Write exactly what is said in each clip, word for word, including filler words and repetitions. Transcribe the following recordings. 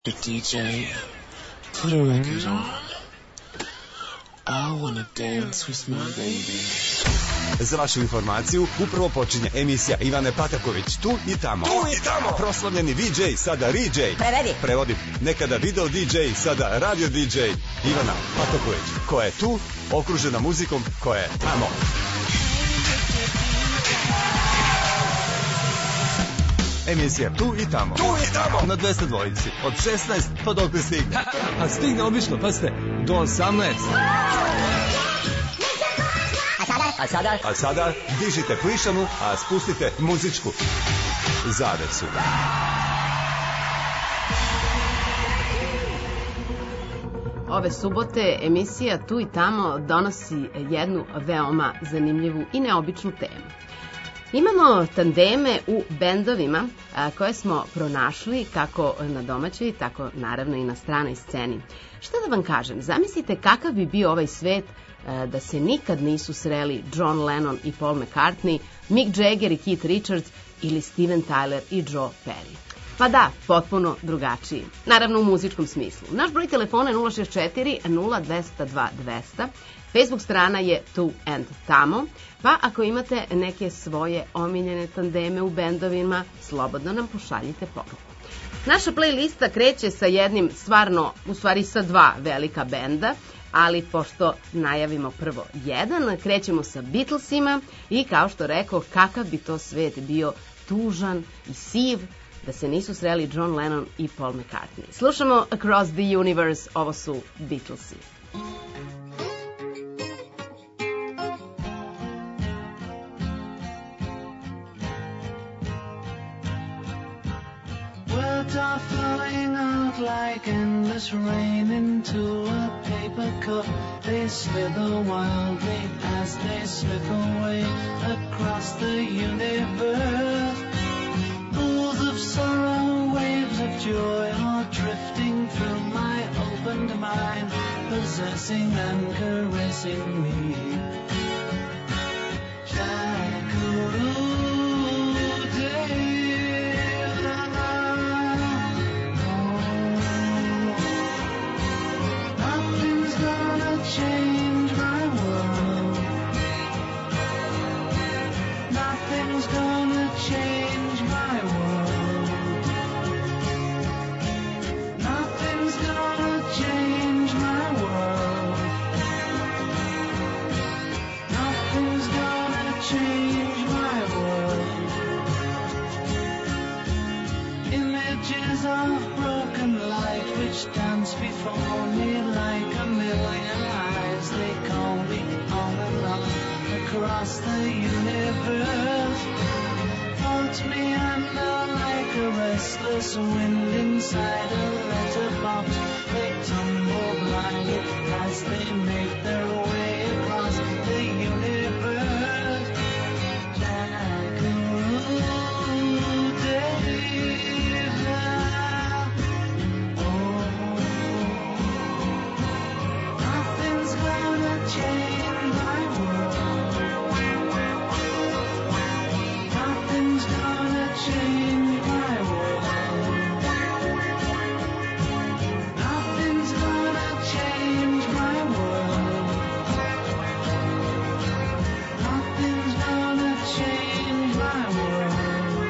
The D J, put a record on. I wanna dance with my baby. Za vašu informaciju, upravo počinje emisija Ivane Pataković, tu i tamo. Tu i tamo. Proslavljeni D J, sada riđej. Prevedi. Prevodim. Nekada video D J, sada radio D J. Ivana Pataković, koja je tu, okružena muzikom koja je tamo. Emisija Tu i tamo. Tu i tamo. Na dvesta dvojici. Od šesnaest pa dok ne stigne. A stigne obično, pa ste, do osamnaest. A sada? A sada dižite plišanu, a spustite muzičku zavesu. Ove subote emisija Tu i tamo donosi jednu veoma zanimljivu i neobičnu temu. Imamo tandeme u bendovima a, koje smo pronašli kako na domaćoj, tako naravno i na stranoj sceni. Šta da vam kažem, zamislite kakav bi bio ovaj svet a, da se nikad nisu sreli John Lennon i Paul McCartney, Mick Jagger i Keith Richards ili Steven Tyler i Joe Perry. Pa da, potpuno drugačiji. Naravno u muzičkom smislu. Naš broj telefona je nula šest četiri nula dva zero dva dvesta. Facebook strana je Tu and Tamo, pa ako imate neke svoje omiljene tandeme u bendovima, slobodno nam pošaljite poruku. Naša playlista kreće sa jednim stvarno, u stvari sa dva velika benda, ali pošto najavimo prvo jedan, krećemo sa Beatlesima i kao što rekao, kakav bi to svet bio tužan i siv da se nisu sreli John Lennon i Paul McCartney. Slušamo Across the Universe, ovo su Beatlesi. Words are flowing out like endless rain into a paper cup. They slither wildly as they slip away across the universe. Pools of sorrow, waves of joy are drifting through my opened mind, possessing and caressing me. Change my world. Nothing's gonna change my world. Nothing's gonna change my world. Nothing's gonna change my world. Images of broken light which dance before me like a million eyes. They call me on and on across the universe. Float me under like a restless wind inside a letterbox. They tumble blindly as they make their way across the universe. Jackaroo David. Oh, nothing's gonna change my world. Nothing's gonna change my world. Nothing's gonna change my world. Nothing's gonna change my world.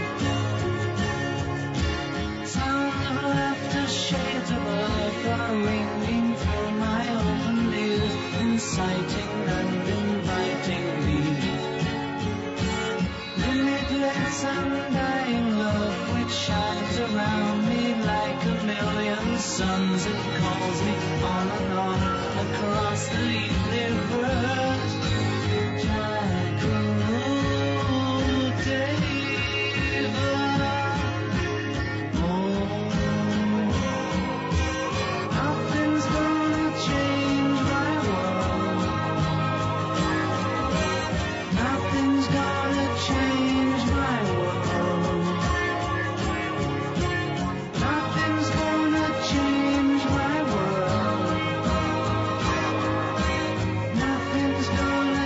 Sounds of laughter, shades of life are ringing through my open ears, inciting and inviting me. Limitless undying love which shines around me like a million suns. It calls me on and on across the universe. Jackaroo David. Oh, nothing's gonna change my world. Nothing's gonna change my world. Nothing's gonna change my world. Nothing's gonna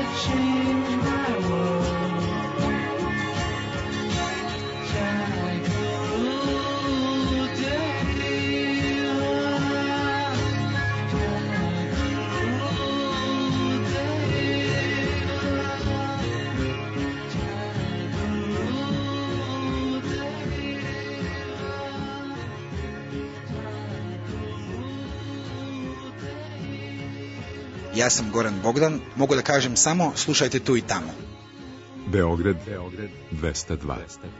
Ja sam Goran Bogdan, mogu da kažem samo slušajte tu i tamo. Beograd dvesta dva.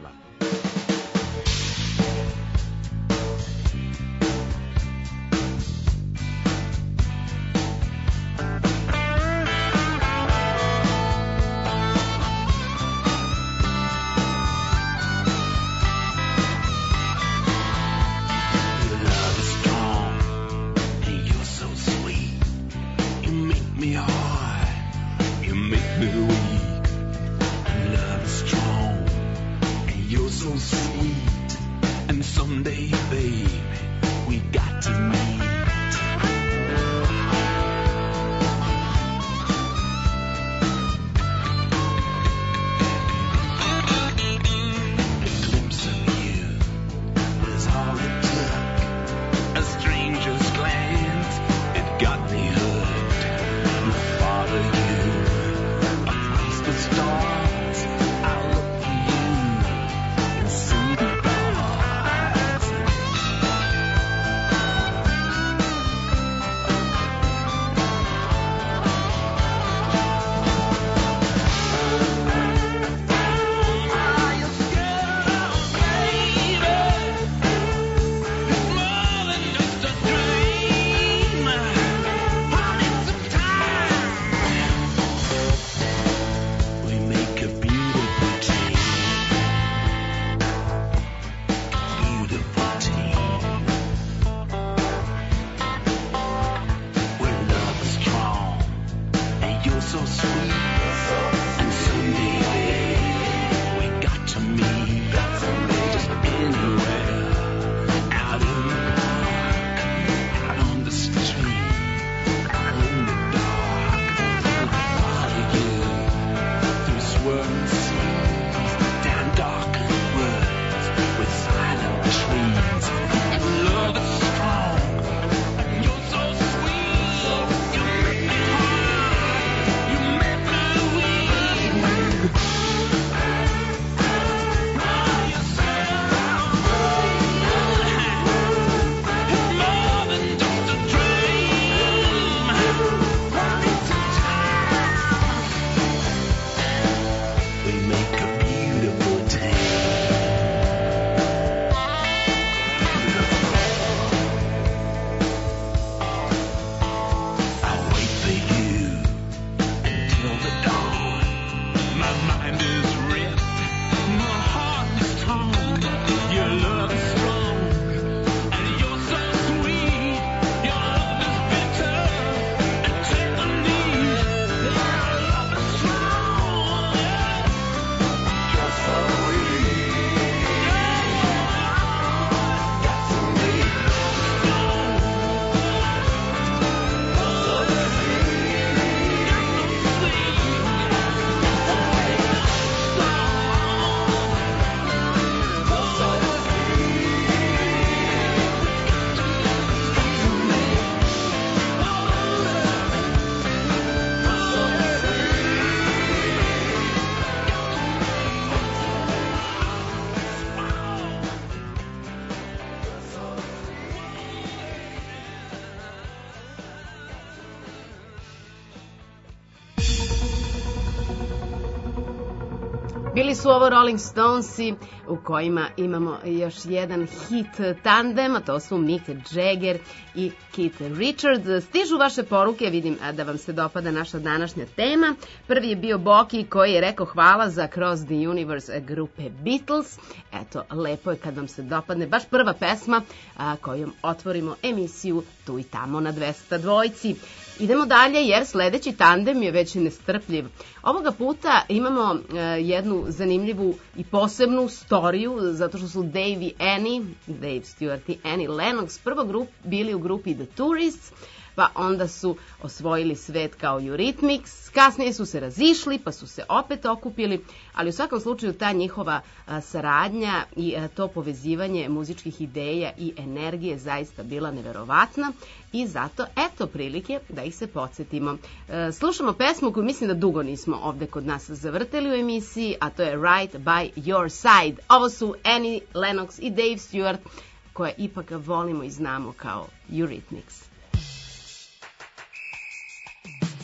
Bili su ovo Rolling Stonesi u kojima imamo još jedan hit tandem, a to su Mick Jagger i Keith Richards. Stižu vaše poruke, vidim da vam se dopada naša današnja tema. Prvi je bio Boki koji je rekao hvala za Cross the Universe grupe Beatles. Eto, lepo je kad vam se dopadne baš prva pesma a, kojom otvorimo emisiju Tu i tamo na dvesta dvojci. Idemo dalje jer sledeći tandem je već nestrpljiv. Ovoga puta imamo e, jednu zanimljivu i posebnu storiju, zato što su Dave i Annie, Dave Stewart i Annie Lennox, prvo grup, bili u grupi The Tourists, pa onda su osvojili svet kao Eurythmics, kasnije su se razišli, pa su se opet okupili, ali u svakom slučaju ta njihova a, saradnja i a, to povezivanje muzičkih ideja i energije zaista bila neverovatna i zato eto prilike da ih se podsjetimo. E, slušamo pesmu koju mislim da dugo nismo ovde kod nas zavrteli u emisiji, a to je Right by Your Side. Ovo su Annie Lennox i Dave Stewart, koje ipak volimo i znamo kao Eurythmics.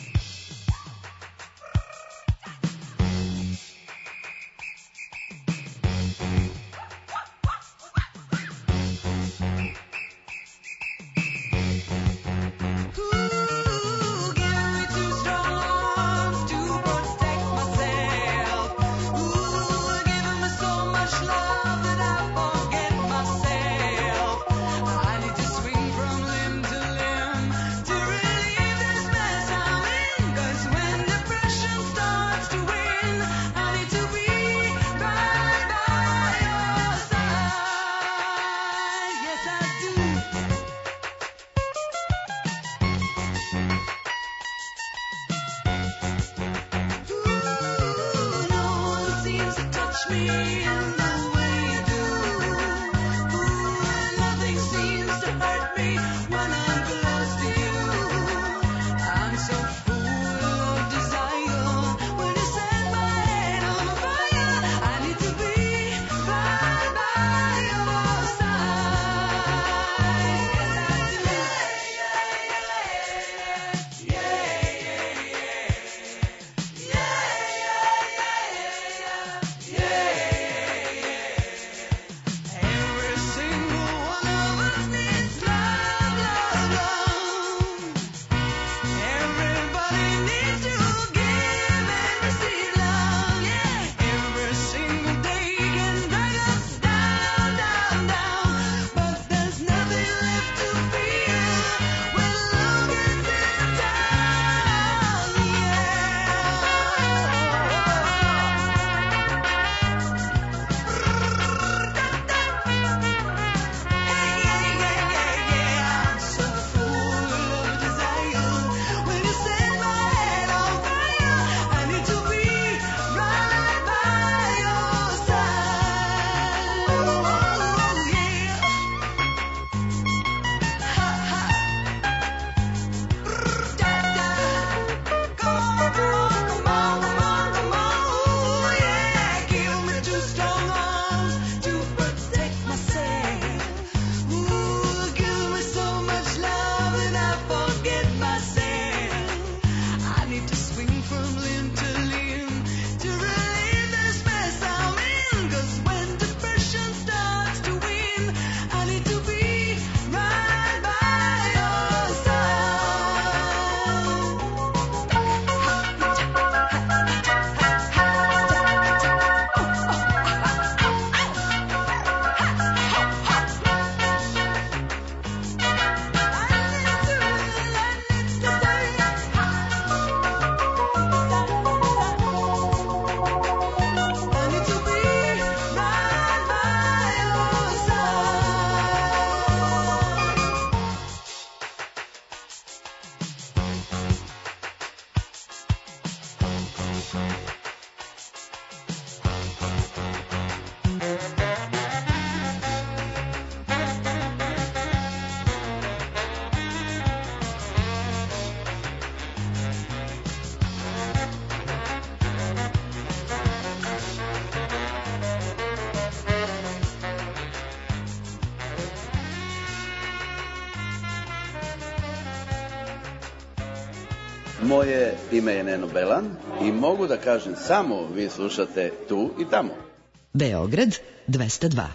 Moje ime je Neno Belan i mogu da kažem samo vi slušate tu i tamo. Beograd dvesta dva.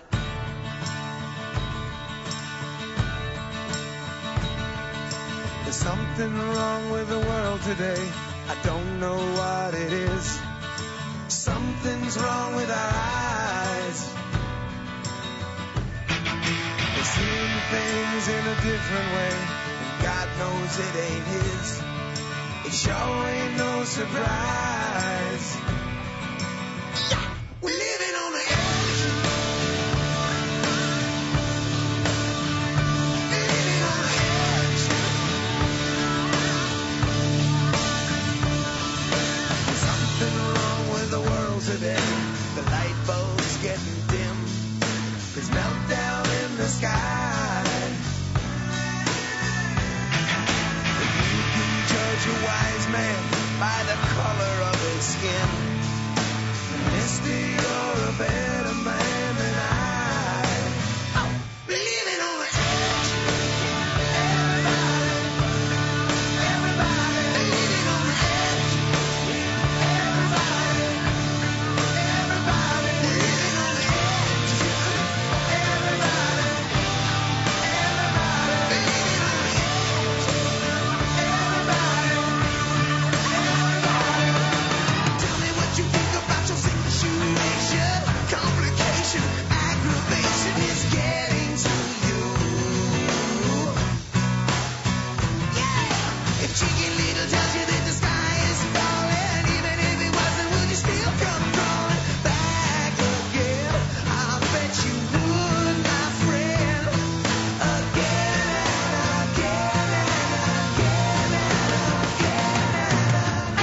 There's something wrong with the world today. I don't know what it is. Something's wrong with our eyes. We're seeing things in a different way, and God knows it ain't His. It sure ain't no surprise. Yeah, we're living on the edge. Living on the edge. There's something wrong with the world today. The light bulb's getting dim. There's meltdown in the sky. A wise man by the color of his skin. Mister, you're a better man than I. Oh, living on the edge. Everybody, everybody, living on the edge. Everybody, everybody, living on the edge. Everybody, everybody, living on the edge. Everybody. You think about your situation, complication, aggravation is getting to you. Yeah, if Chicken Little tells you that the sky is falling, even if it wasn't, would you still come crawling back again? I bet you would, my friend, again and again and again and again.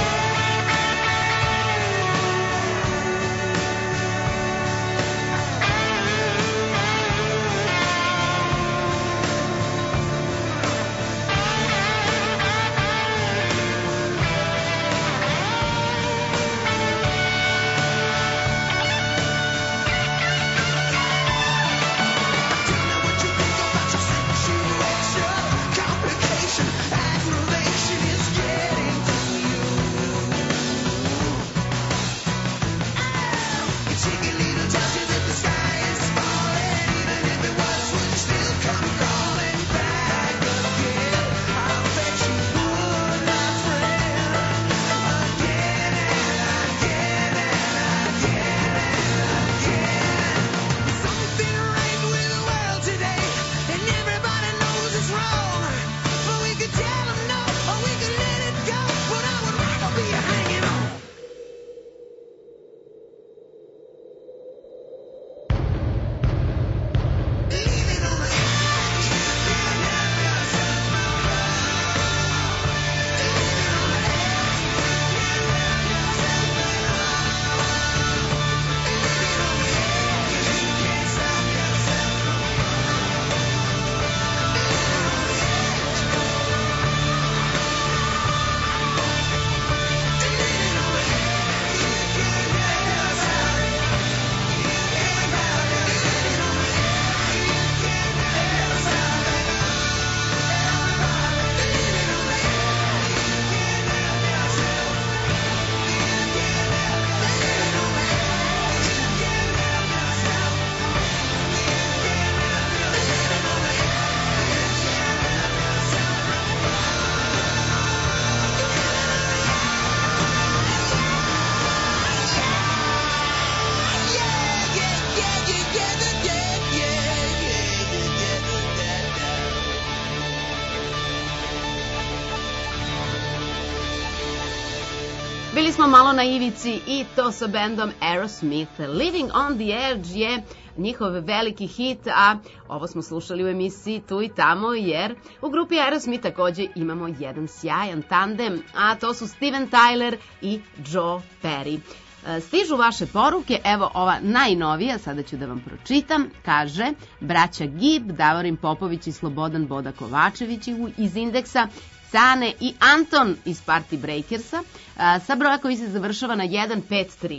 Bili smo malo na ivici i to sa bendom Aerosmith. Living on the Edge je njihov veliki hit, a ovo smo slušali u emisiji Tu i tamo, jer u grupi Aerosmith takođe imamo jedan sjajan tandem, a to su Steven Tyler i Joe Perry. Stižu vaše poruke, evo ova najnovija, sada ću da vam pročitam, kaže braća Gib, Davorin Popović i Slobodan Boda Kovačević iz Indeksa, Cane i Anton iz Party Breakersa, sa broja koji se završava na jedan pet tri.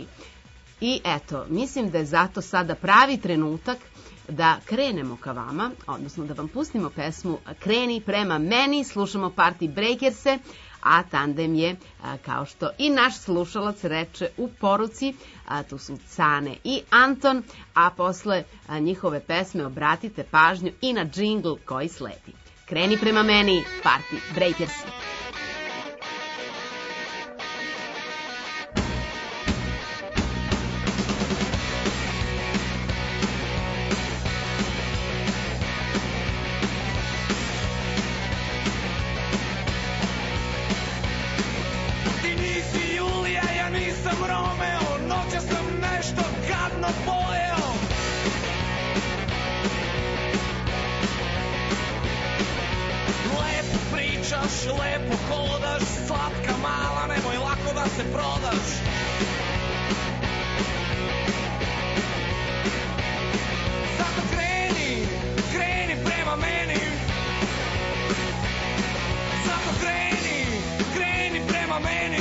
I eto, mislim da je zato sada pravi trenutak da krenemo ka vama, odnosno da vam pustimo pesmu Kreni prema meni, slušamo Party Breakerse, a tandem je, a, kao što i naš slušalac reče u poruci, a tu su Cane i Anton, a posle a, njihove pesme obratite pažnju i na džingl koji sledi. Kreni prema meni, Party Breakersi. Lepo hodaš, slatka mala, nemoj lako da se prodaš. Zato kreni, kreni prema meni. Zato kreni, kreni prema meni.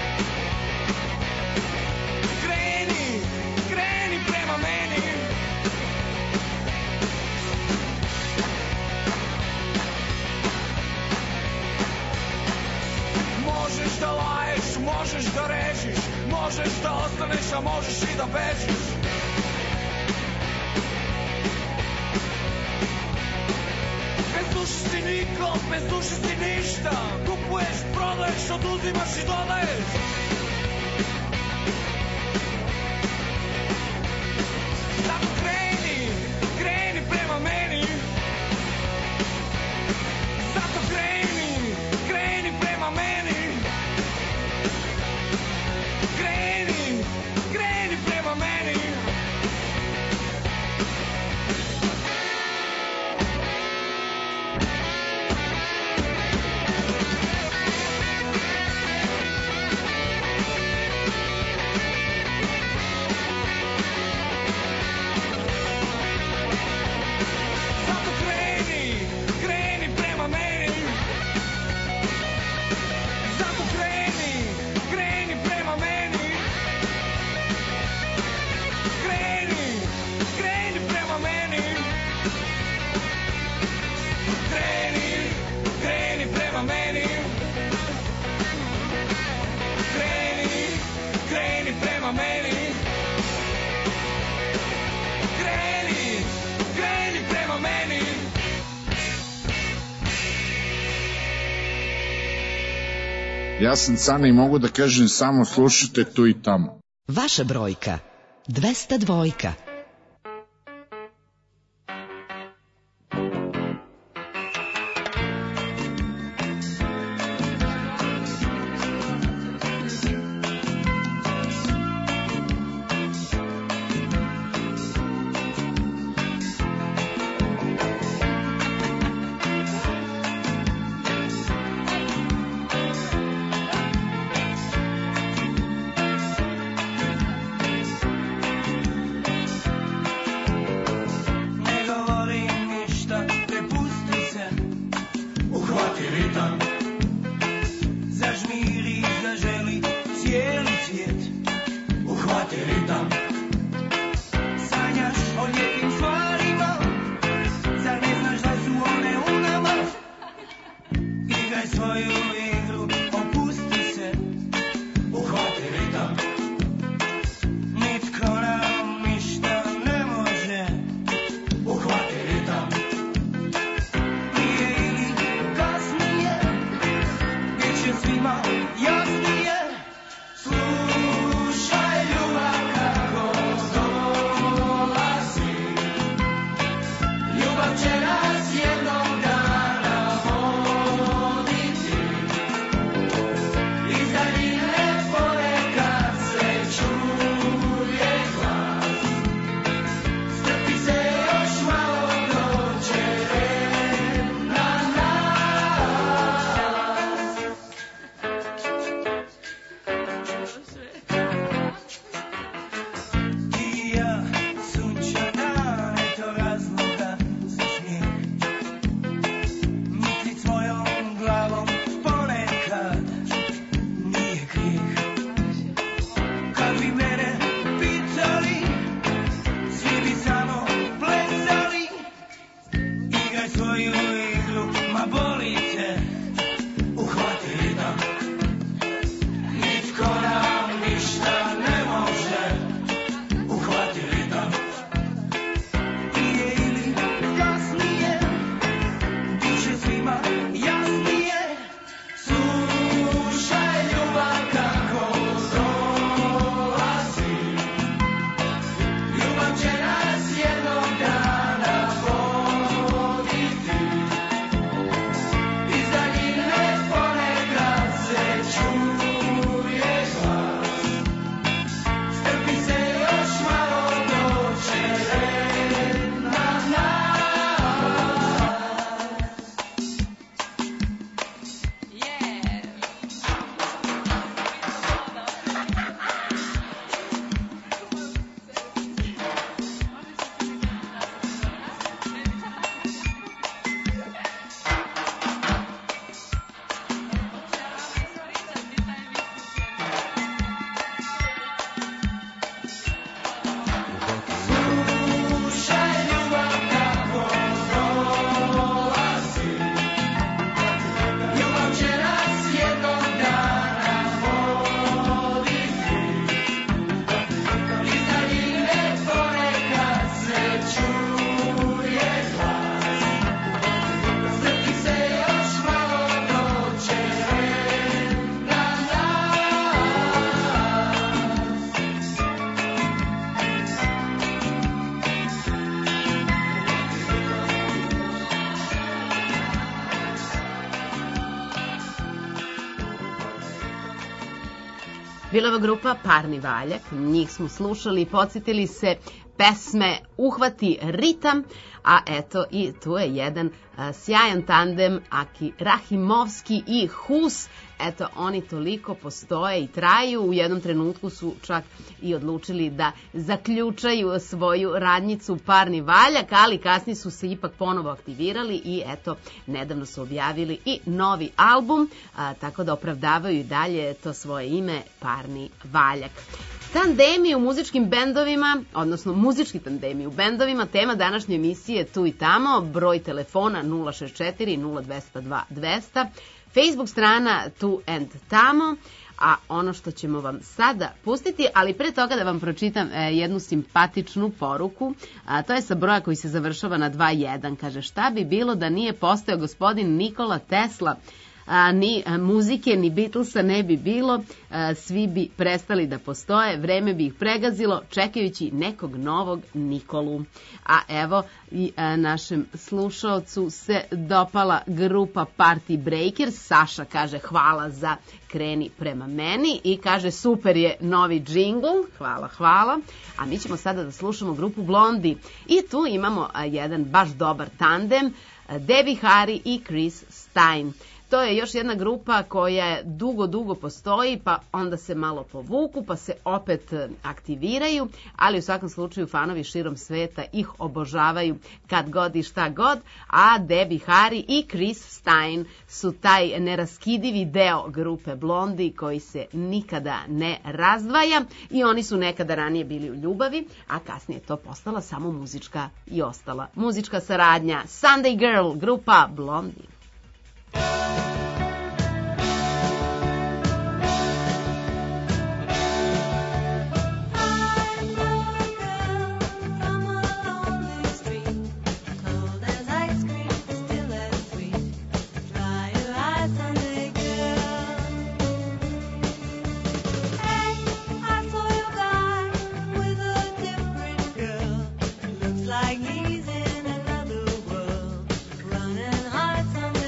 Kreni, kreni prema meni. Možeš da laješ, možeš da režiš, možeš da ostaneš, a možeš i da bežiš. Bez duše si niko, bez duše si ništa. Kupuješ, prodaješ, oduzimaš i dodaješ. Zato kreni, kreni prema meni. Zato kreni, kreni prema meni. Kreni, kreni prema meni. Zato kreni, kreni prema meni. Zato kreni, kreni prema meni. Kreni, kreni prema meni. Kreni, kreni prema meni. Kreni, kreni prema meni. Kreni, kreni prema meni. Ja sam Cane i mogu da kažem samo slušajte tu i tamo. Vaša brojka dvesta dvojka. Ne govori ništa, prepusti se. Uhvati ritam. Zažmiri, zaželi cijeli svijet. Uhvati ritam. Sanjaš o lijepim stvarima. Zar ne znaš da su one u nama? Igraj svoju igru, opusti se. Uhvati ritam. Nitko nam ništa ne može. Uhvati ritam. Prije ili kasnije svima jasnije. Slušaj ljubav kako dolazi, ljubav će nas jednog dana voditi. Iz daljine ponekad se čuje glas, strpi se još malo, doće red na nas. Slušaj ljubav kako dolazi, ljubav će nas jednog dana voditi. Iz daljine ponekad se čuje glas, strpi se još malo, doće red na nas. Bila je ova grupa Parni valjak, njih smo slušali i podsjetili se pesme Uhvati ritam, a eto i tu je jedan a, sjajan tandem Aki Rahimovski i Hus. Eto, oni toliko postoje i traju, u jednom trenutku su čak i odlučili da zaključaju svoju radnjicu Parni valjak, ali kasnije su se ipak ponovo aktivirali i eto, nedavno su objavili i novi album, a, tako da opravdavaju i dalje to svoje ime Parni valjak. Tandemi u muzičkim bendovima, odnosno muzički tandemi u bendovima, tema današnje emisije Tu i tamo, broj telefona nula šezdeset četiri nula dvesta dva dvesta, Facebook strana Tu and Tamo, a ono što ćemo vam sada pustiti, ali pre toga da vam pročitam e, jednu simpatičnu poruku, a to je sa broja koji se završava na dva jedan, kaže šta bi bilo da nije postao gospodin Nikola Tesla, a, ni a, muzike, ni Beatlesa ne bi bilo, a, svi bi prestali da postoje, vreme bi ih pregazilo, čekajući nekog novog Nikolu. A evo, i a, našem slušaocu se dopala grupa Party Breakers, Saša kaže hvala za Kreni prema meni i kaže super je novi džingl, hvala, hvala. A mi ćemo sada da slušamo grupu Blondie i tu imamo a, jedan baš dobar tandem, a, Debbie Harry i Chris Stein. To je još jedna grupa koja dugo, dugo postoji, pa onda se malo povuku, pa se opet aktiviraju, ali u svakom slučaju fanovi širom sveta ih obožavaju kad god i šta god, a Debbie Harry i Chris Stein su taj neraskidivi deo grupe Blondie koji se nikada ne razdvaja i oni su nekada ranije bili u ljubavi, a kasnije je to postala samo muzička i ostala muzička saradnja. Sunday Girl, grupa Blondie. Like he's in another world, running hearts on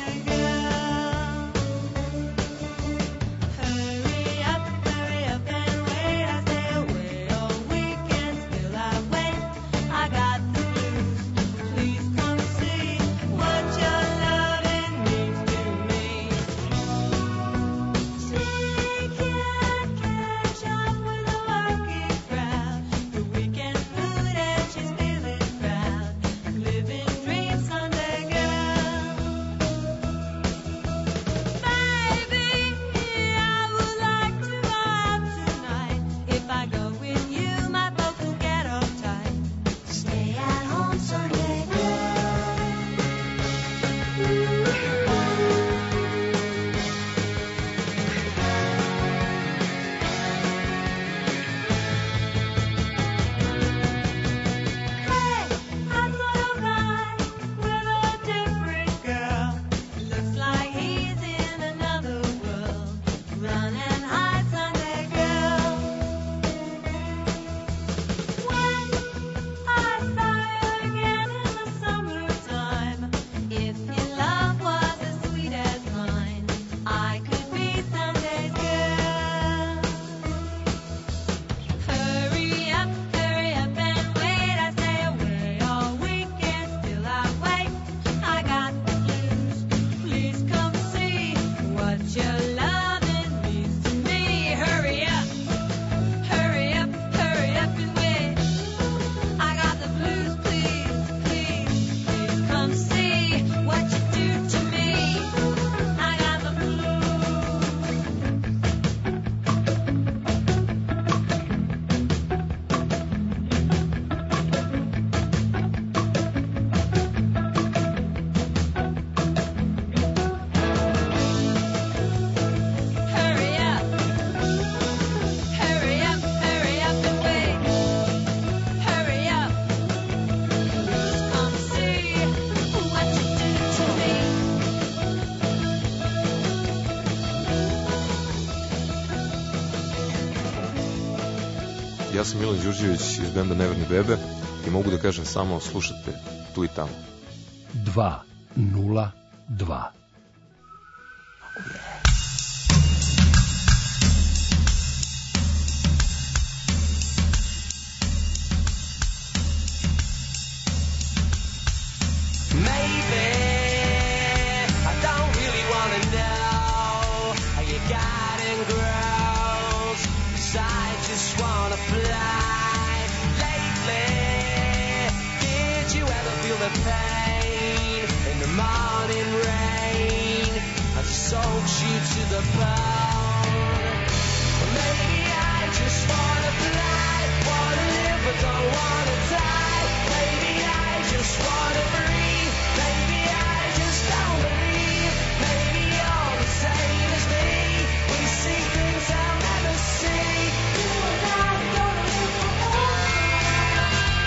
ja sam Milan Đurđević iz benda Neverni bebe i mogu da kažem samo slušajte tu i tamo. dva nula dva. Soaks you to the bone. Maybe I just wanna fly, wanna live but don't wanna die. Maybe I just wanna breathe. Maybe I just don't believe. Maybe you're the same as me. We see things I'll never see. You and I gonna live forever.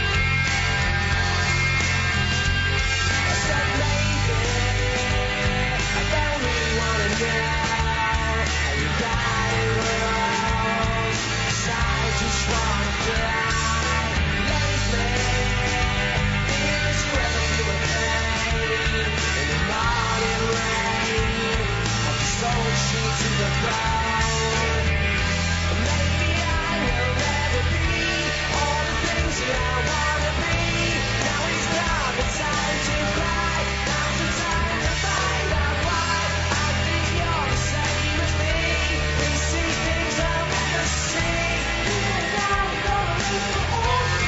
I said maybe I don't really wanna know. You got it wrong. 'Cause I just wanna fly. Lately, did you ever feel the pain in the morning rain? I just sold you to the bone. Maybe I will never be all the things that I wanna be. Now it's not the time to cry. Now's the time to find out why. I think you're the same as me. We see things I'll never see. You and I gonna live forever.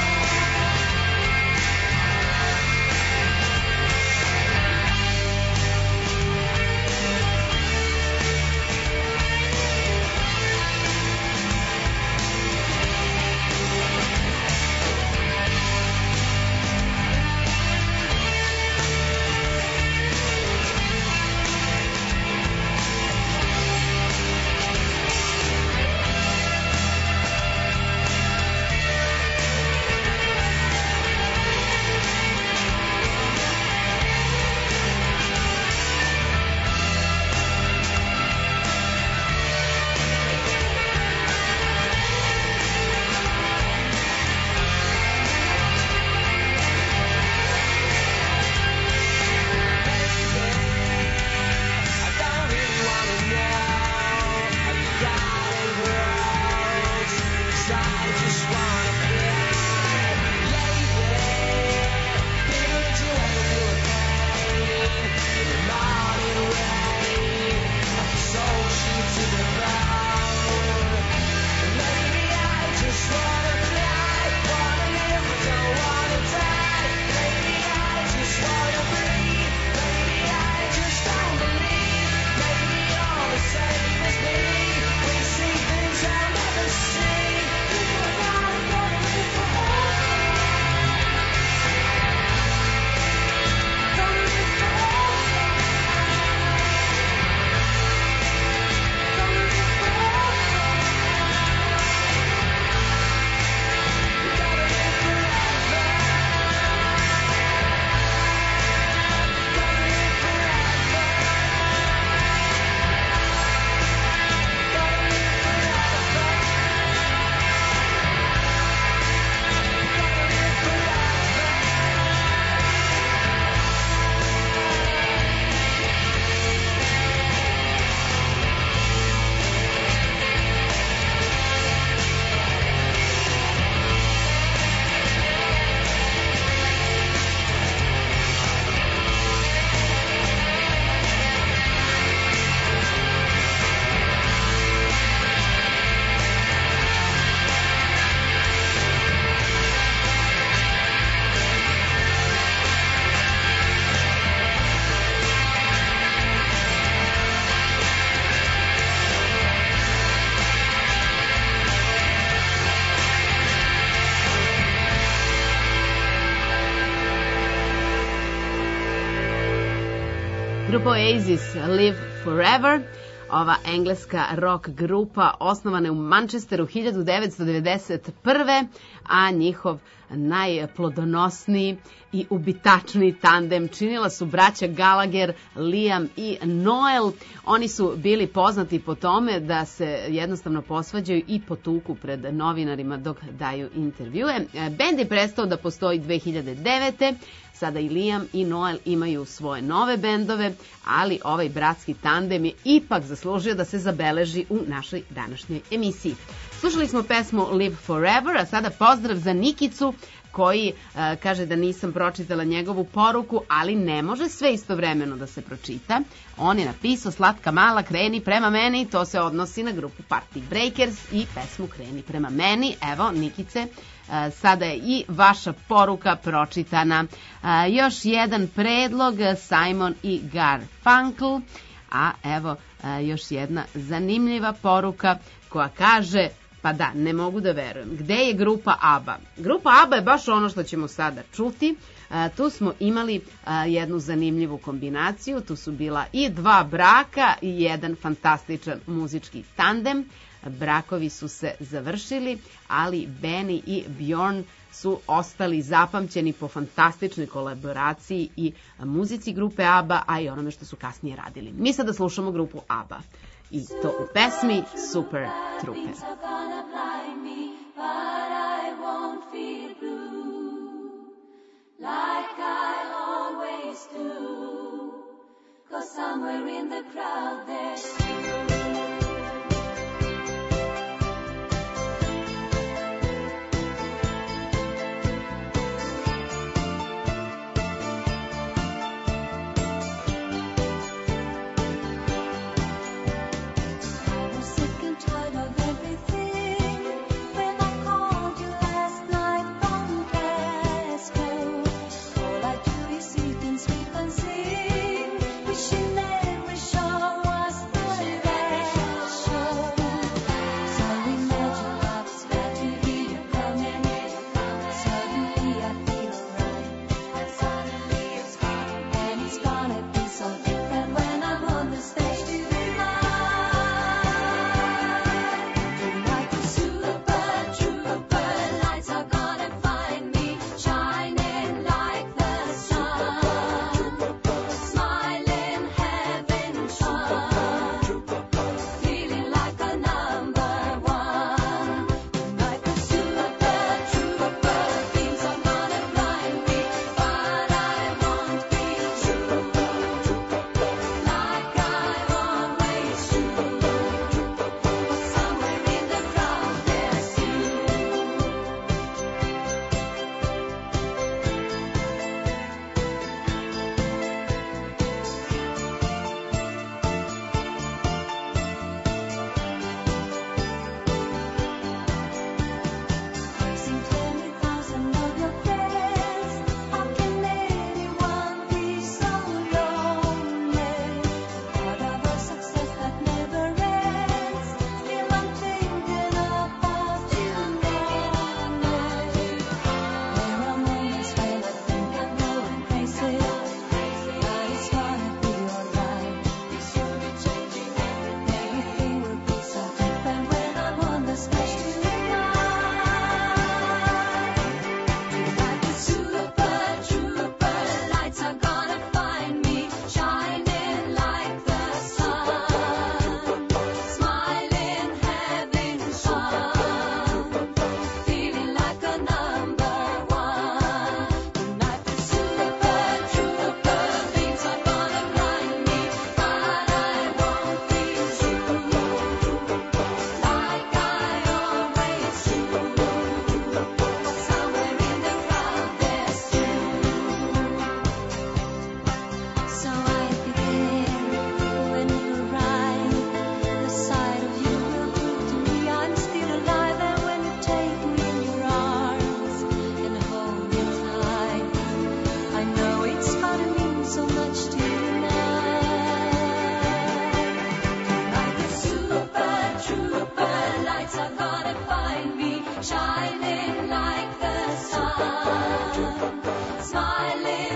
I don't really wanna know how you got it wrong. 'Cause I just wanna fly. Lately, did you ever feel the pain in the morning rain? I just sold you to the bone. Maybe I just wanna fly, wanna live but don't wanna die. Maybe I just wanna breathe. Maybe I just don't believe. Maybe you're the same as me. We see things I'll never see. You and I gonna live forever. Gonna live forever. Gonna live forever. Gotta live forever. Gotta live forever. Gotta live Grupa Oasis, Live Forever. ova engleska rock grupa osnovana je u Manchesteru hiljadu devetsto devedeset prve. a njihov najplodonosniji i ubitačniji tandem činila su braća Gallagher, Liam i Noel. Oni su bili poznati po tome da se jednostavno posvađaju i potuku pred novinarima dok daju intervjue. Bend je prestao da postoji dve hiljade devete. Sada i Liam i Noel imaju svoje nove bendove, ali ovaj bratski tandem je ipak zaslužio da se zabeleži u našoj današnjoj emisiji. Slušali smo pesmu Live Forever, a sada pozdrav za Nikicu, koji uh, kaže da nisam pročitala njegovu poruku, ali ne može sve istovremeno da se pročita. On je napisao Slatka mala, kreni prema meni, to se odnosi na grupu Party Breakers i pesmu Kreni prema meni. Evo, Nikice, uh, sada je i vaša poruka pročitana. Uh, još jedan predlog, Simon i Garfunkel, a evo uh, još jedna zanimljiva poruka koja kaže... Pa da, ne mogu da verujem. Gde je grupa ABBA? Grupa ABBA je baš ono što ćemo sada čuti. A, tu smo imali a, jednu zanimljivu kombinaciju. Tu su bila i dva braka i jedan fantastičan muzički tandem. Brakovi su se završili, ali Benny i Bjorn su ostali zapamćeni po fantastičnoj kolaboraciji i muzici grupe ABBA, a i onome što su kasnije radili. Mi sada slušamo grupu ABBA. I to u pesmi Super Trooper. Like I always do, 'cause somewhere in the crowd there's you.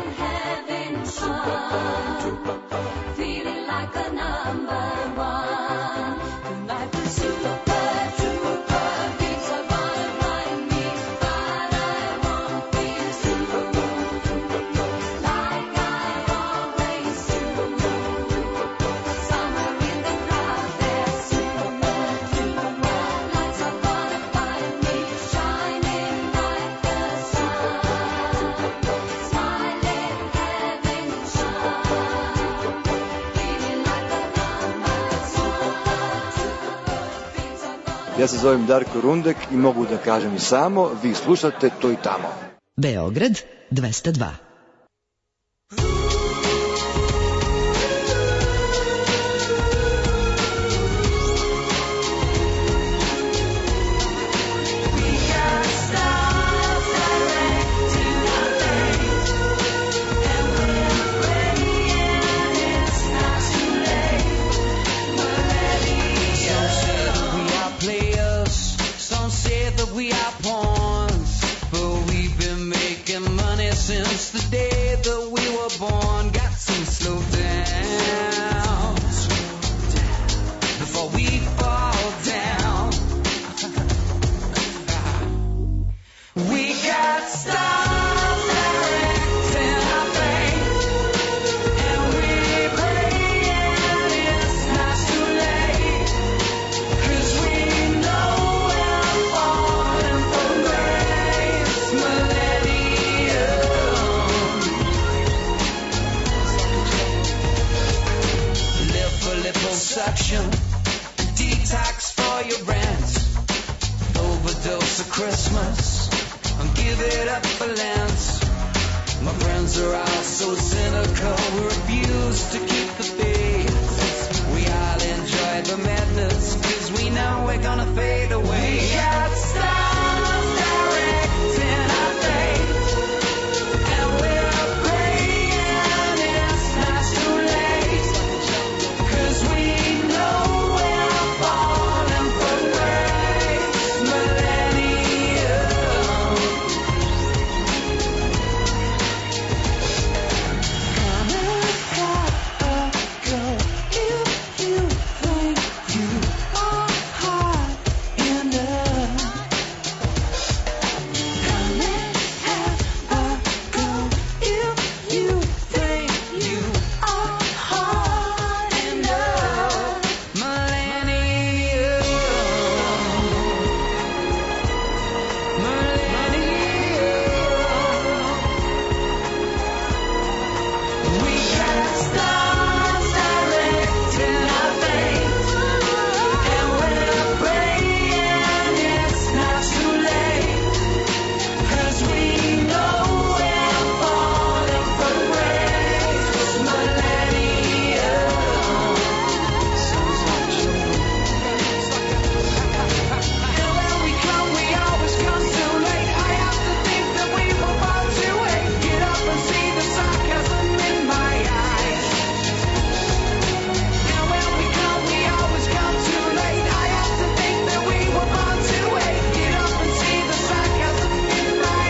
Feeling like a number one. Ja se zovem Darko Rundek i mogu da kažem samo, vi slušate To i tamo. Beograd dvesta dva. We are pawns, but we've been making money since the day that we were born. Got to slow down before we fall down. We got stars directing our fate, and we praying it's not too late, 'cause we know we're falling from grace. Millennium, live for liposuction, detox for your rent, overdose of Christmas, and give it up for Lent. My friends are all so cynical, we refuse to keep the faith. We all enjoy the madness, 'cause we know we're gonna fade away. We got stars directing our fate, and we're praying it's not too late, 'cause we know we're falling from grace. Millennium, come and have a go if you think you are hot enough. Come and have a go if you think you are hot enough. Millennium, millennium. We got stars directing our fate, and we're praying it's not too late, 'cause we know we're falling from grace. Millennium. And when we come, we always come too late. I have to think that we were born to hate. Get up and see the sarcasm in my eyes. And when we come, we always come too late. I have to think that we were born to hate. Get up and see the sarcasm in my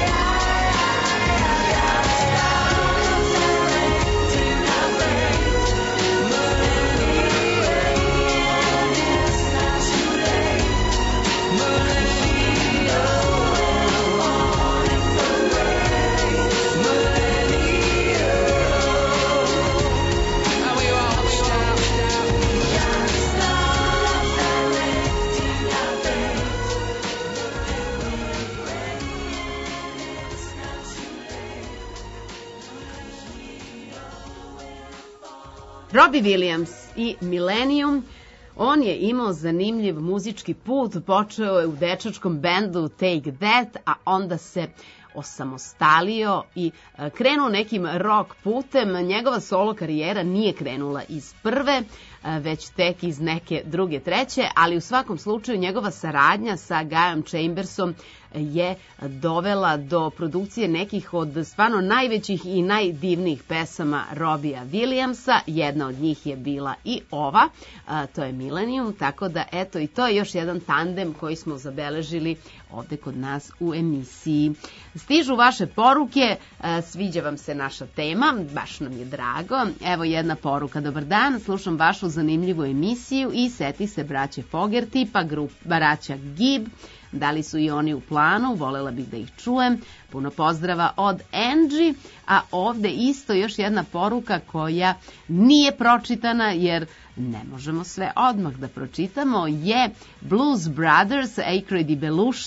Robbie Williams i Millennium. On je imao zanimljiv muzički put, počeo je u dečačkom bendu Take That, a onda se osamostalio i e, krenuo nekim rock putem. Njegova solo karijera nije krenula iz prve, e, već tek iz neke druge, treće, ali u svakom slučaju njegova saradnja sa Guyom Chambersom je dovela do produkcije nekih od stvarno najvećih i najdivnijih pesama Robbija Williamsa. Jedna od njih je bila i ova, a, to je Millennium, tako da eto i to je još jedan tandem koji smo zabeležili ovde kod nas u emisiji. Stižu vaše poruke, a, sviđa vam se naša tema, baš nam je drago. Evo jedna poruka: dobar dan, slušam vašu zanimljivu emisiju i seti se braće Fogerty, pa grupa braća Gibb. Da li su i oni u planu? Volela bih da ih čujem. Puno pozdrava od Angie. A ovde isto još jedna poruka koja nije pročitana, jer ne možemo sve odmah da pročitamo, je Blues Brothers, Aykroyd i Belushi.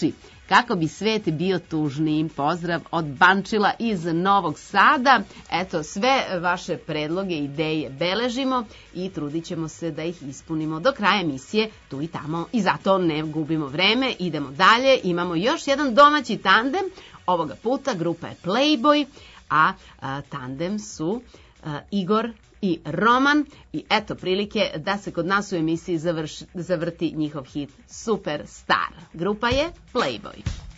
kako bi svet bio tužniji. Pozdrav od Bančila iz Novog Sada. Eto, sve vaše predloge i ideje beležimo i trudit ćemo se da ih ispunimo do kraja emisije tu i tamo. I zato ne gubimo vreme, idemo dalje. Imamo još jedan domaći tandem. Ovoga puta grupa je Playboy, a, a tandem su a, Igor i Roman. I eto prilike da se kod nas u emisiji završ, zavrti njihov hit Superstar. Grupa je Playboy.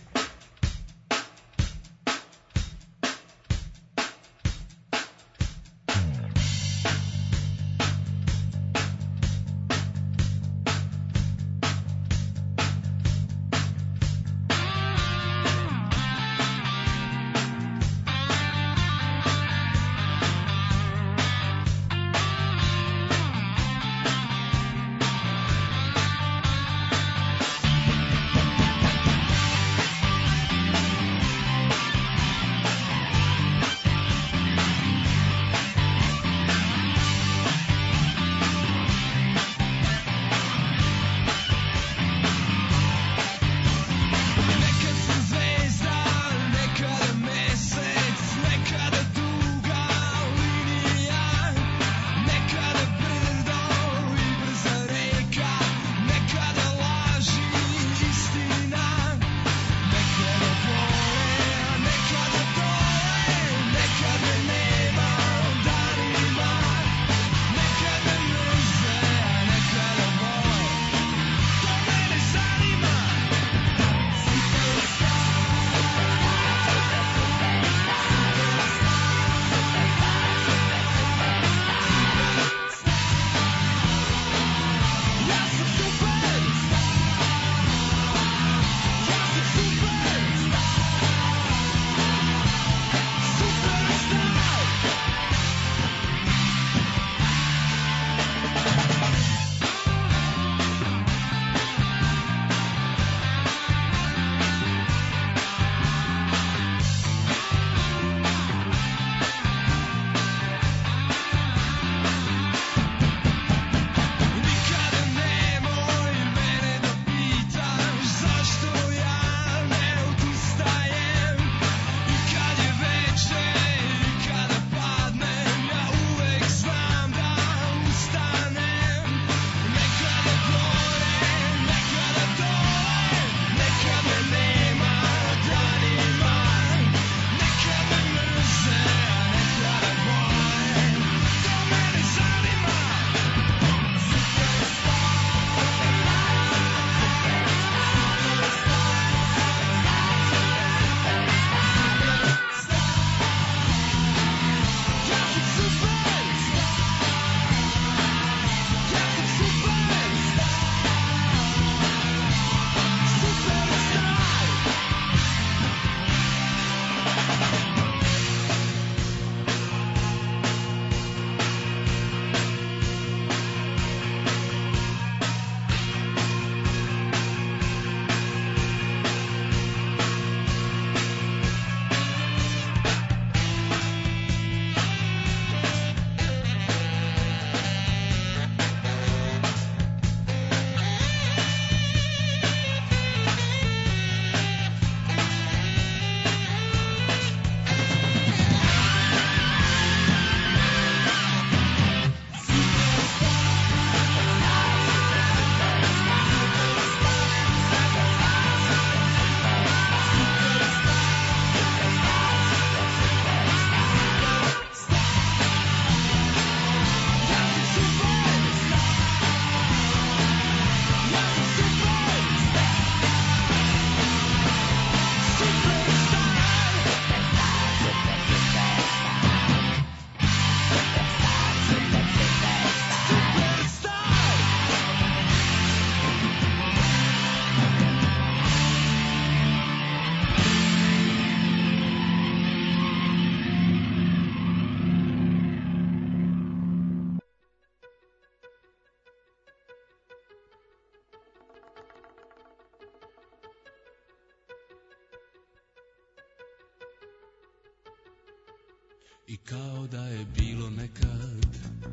I kao da je bilo nekad,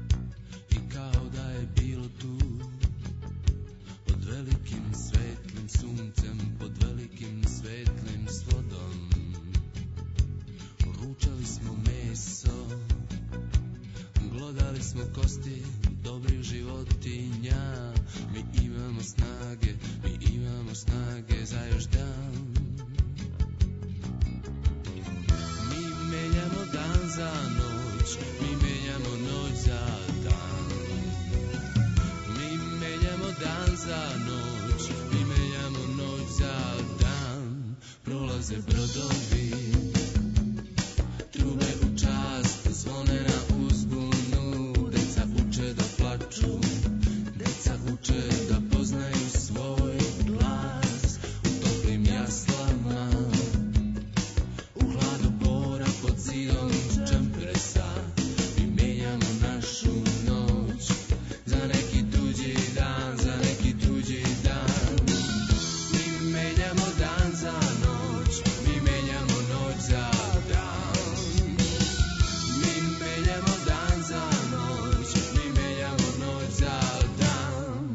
i kao da je bilo tu, pod velikim svetlim suncem, pod velikim svetlim mi menjamo noć za dan. Mi menjamo dan za noć, mi menjamo noć za dan. Prolaze brodovi, trube u čast, zvone na uzbunu. Deca uče da plaču, deca uče da poznaju svoj glas. U toplim jaslama, u hladu bora pod zidom čempresa. Mi menjamo našu noć za neki tuđi dan, za neki tuđi dan. Mi menjamo dan za noć, mi menjamo noć za dan. Mi menjamo dan za noć, mi menjamo noć za dan.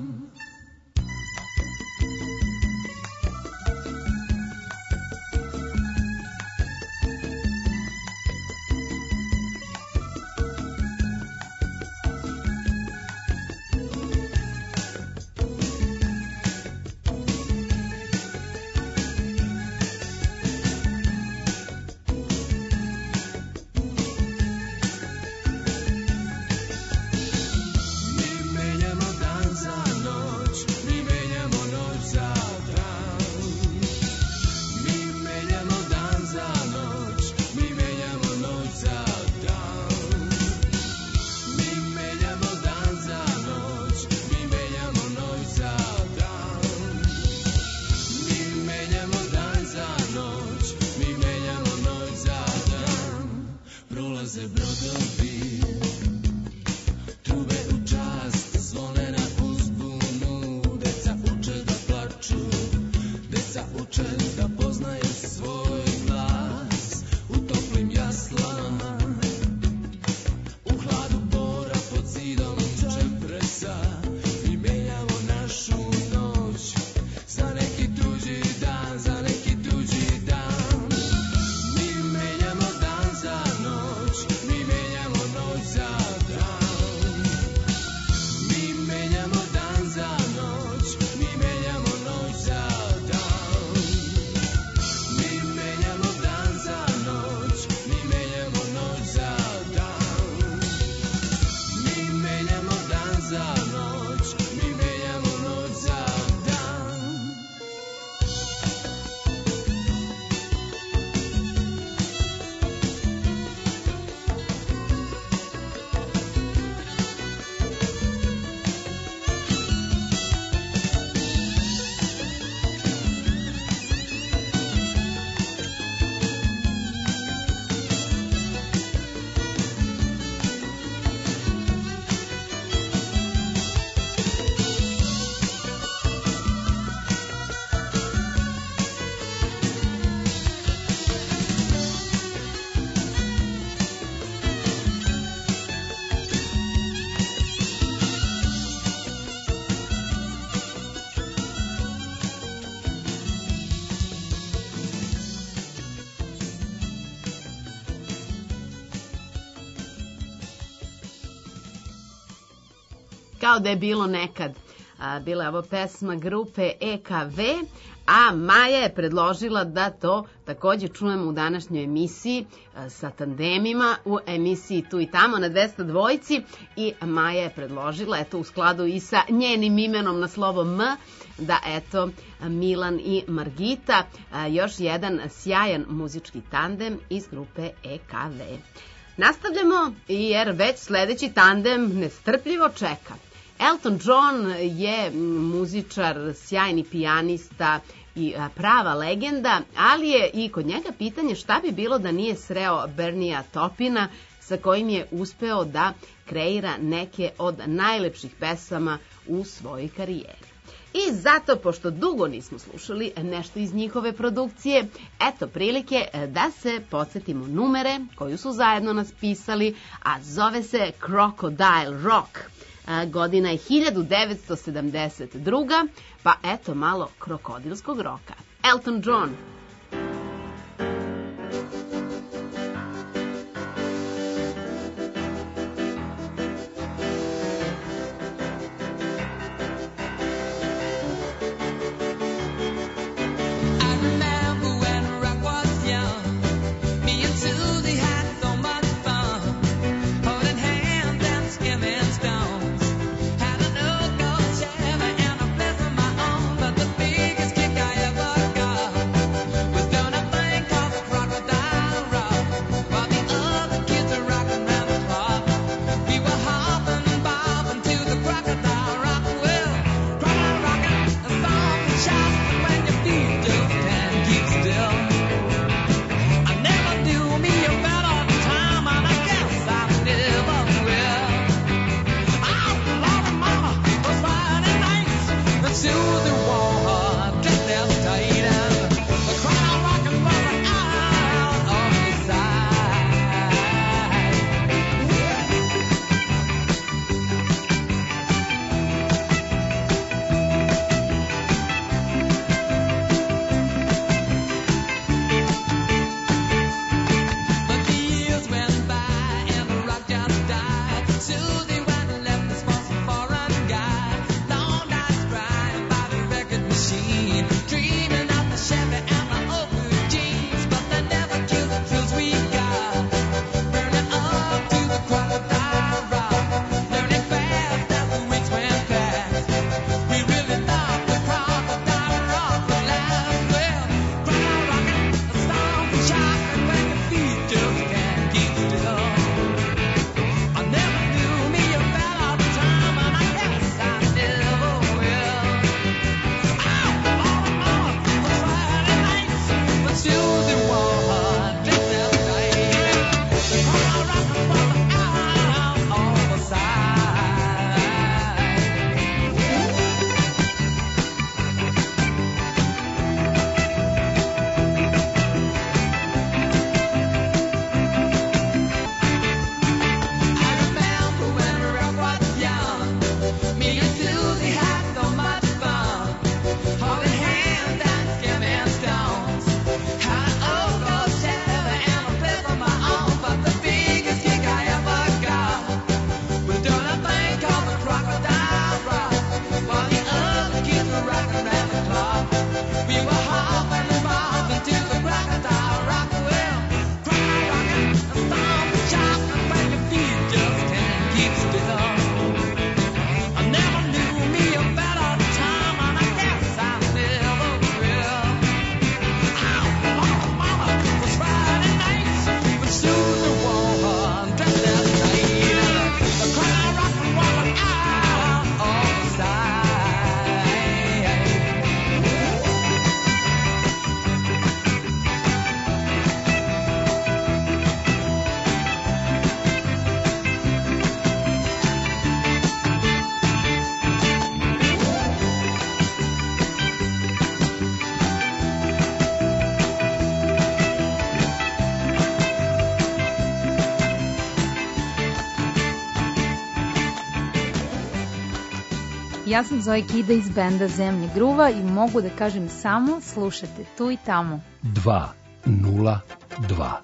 Mi menjamo dan za noć, mi menjamo noć za dan. Mi menjamo dan za noć, mi menjamo noć za dan. Mi menjamo dan za noć, mi menjamo noć za dan. Mi menjamo dan za noć, mi menjamo noć za dan. Prolaze brodovi, trube u čast, zvone na uzbunu. Deca uče da plaču, deca uče da poznaju svoj glas. U toplim jaslama, u hladu bora pod zidom čempresa. Mi menjamo našu noć za neki tuđi dan, za neki tuđi dan. Mi menjamo dan za noć, mi menjamo noć za dan. Mi menjamo dan za noć, mi menjamo noć za dan. Mi menjamo dan za noć, mi menjamo noć za dan. Mi menjamo dan za noć, mi menjamo noć za dan. Kao da je bilo nekad. A, bila je ovo pesma grupe E K V, a Maja je predložila da to takođe čujemo u današnjoj emisiji a, sa tandemima u emisiji Tu i tamo na dvesta dva i Maja je predložila, eto u skladu i sa njenim imenom na slovo M, da eto Milan i Margita, a, još jedan sjajan muzički tandem iz grupe E K V. Nastavljamo jer već sledeći tandem nestrpljivo čeka. Elton John je muzičar, sjajni pijanista i prava legenda, ali je i kod njega pitanje šta bi bilo da nije sreo Bernia Taupina, sa kojim je uspeo da kreira neke od najlepših pesama u svojoj karijeri. I zato, pošto dugo nismo slušali nešto iz njihove produkcije, eto prilike da se podsjetimo numere koju su zajedno naspisali, a zove se Crocodile Rock. Godina je hiljadu devetsto sedamdeset druga, pa eto malo krokodilskog roka. Elton John. Me and Susie had so much fun. Ja sam Zoe Kida iz benda Zemlje gruva i mogu da kažem samo slušate tu i tamo. dva nula dva.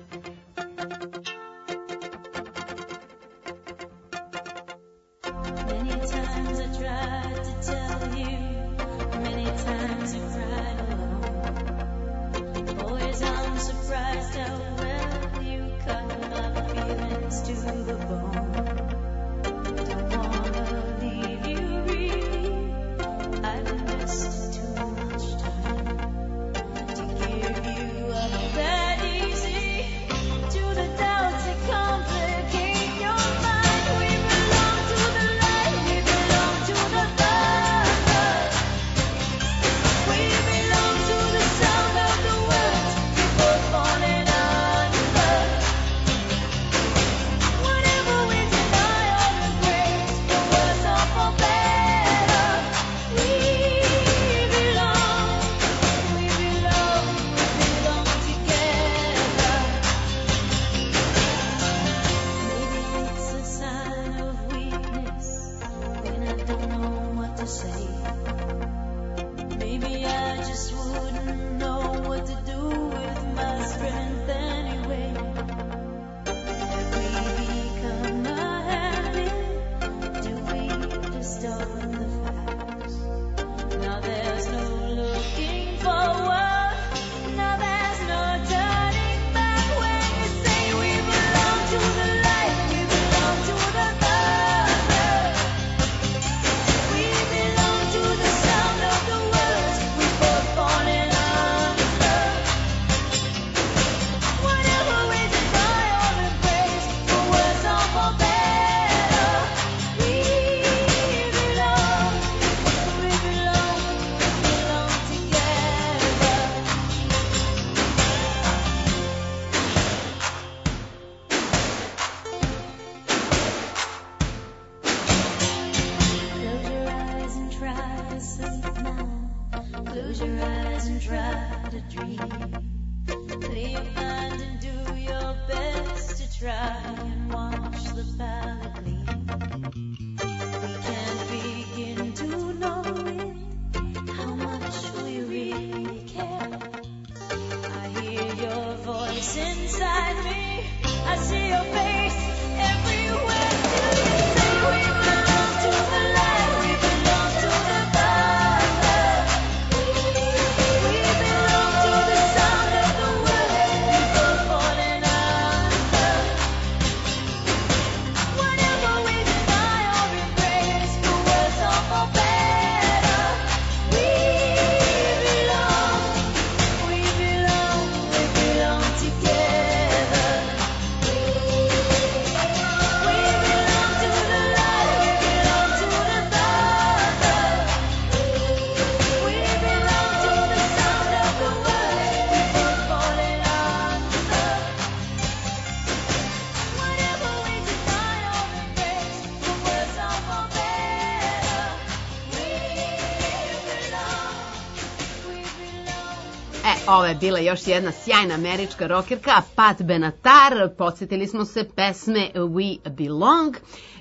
Ovo je bila još jedna sjajna američka rokerka, Pat Benatar. Podsjetili smo se pesme We Belong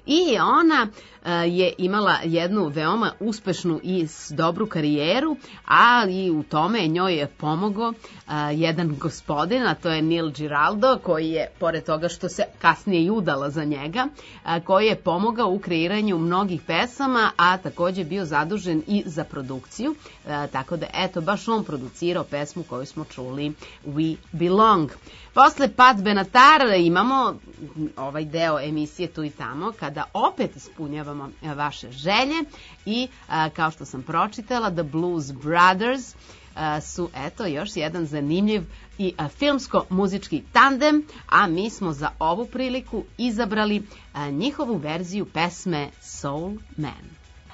i ona je imala jednu veoma uspešnu i dobru karijeru, a i u tome je njoj pomogao jedan gospodin, a to je Neil Giraldo, koji je, pored toga što se kasnije i udala za njega, koji je pomogao u kreiranju mnogih pesama, a takođe bio zadužen i za produkciju, tako da eto, baš on producirao pesmu koju smo čuli, We Belong. Posle Pat Benatara imamo ovaj deo emisije Tu i tamo, kada opet ispunjavamo vaše želje i a, kao što sam pročitala, The Blues Brothers a, su eto još jedan zanimljiv i a, filmsko-muzički tandem, a mi smo za ovu priliku izabrali a, njihovu verziju pesme Soul Man.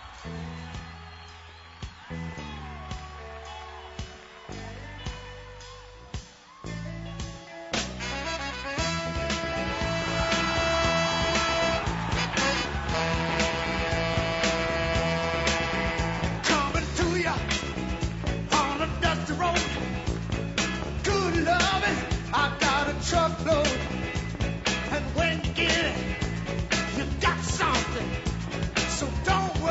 Truckload, and when you get it, you got something, so don't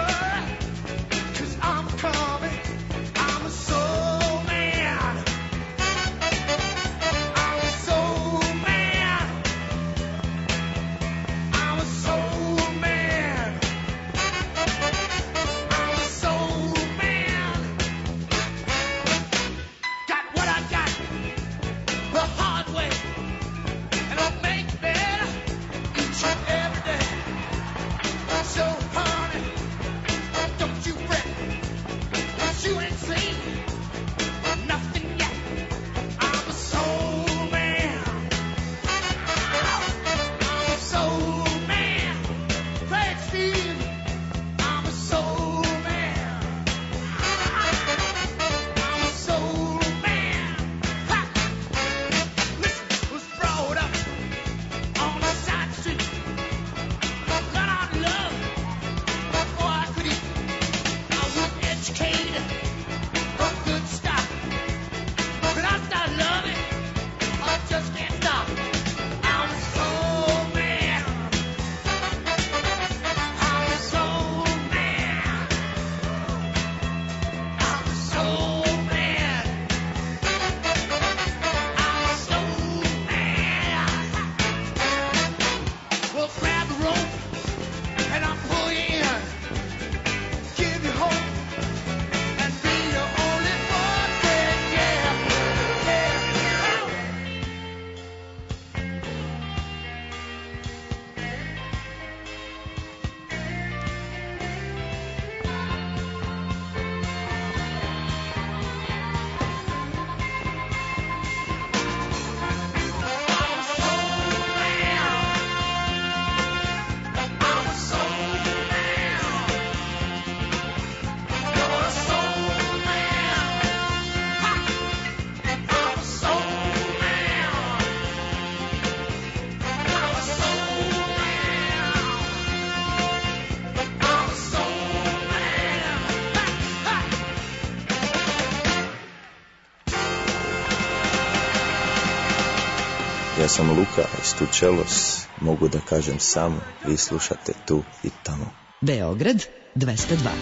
Ja sam Luka iz Tučelos, mogu da kažem samo, vi slušate tu i tamo. Beograd dvesta dva.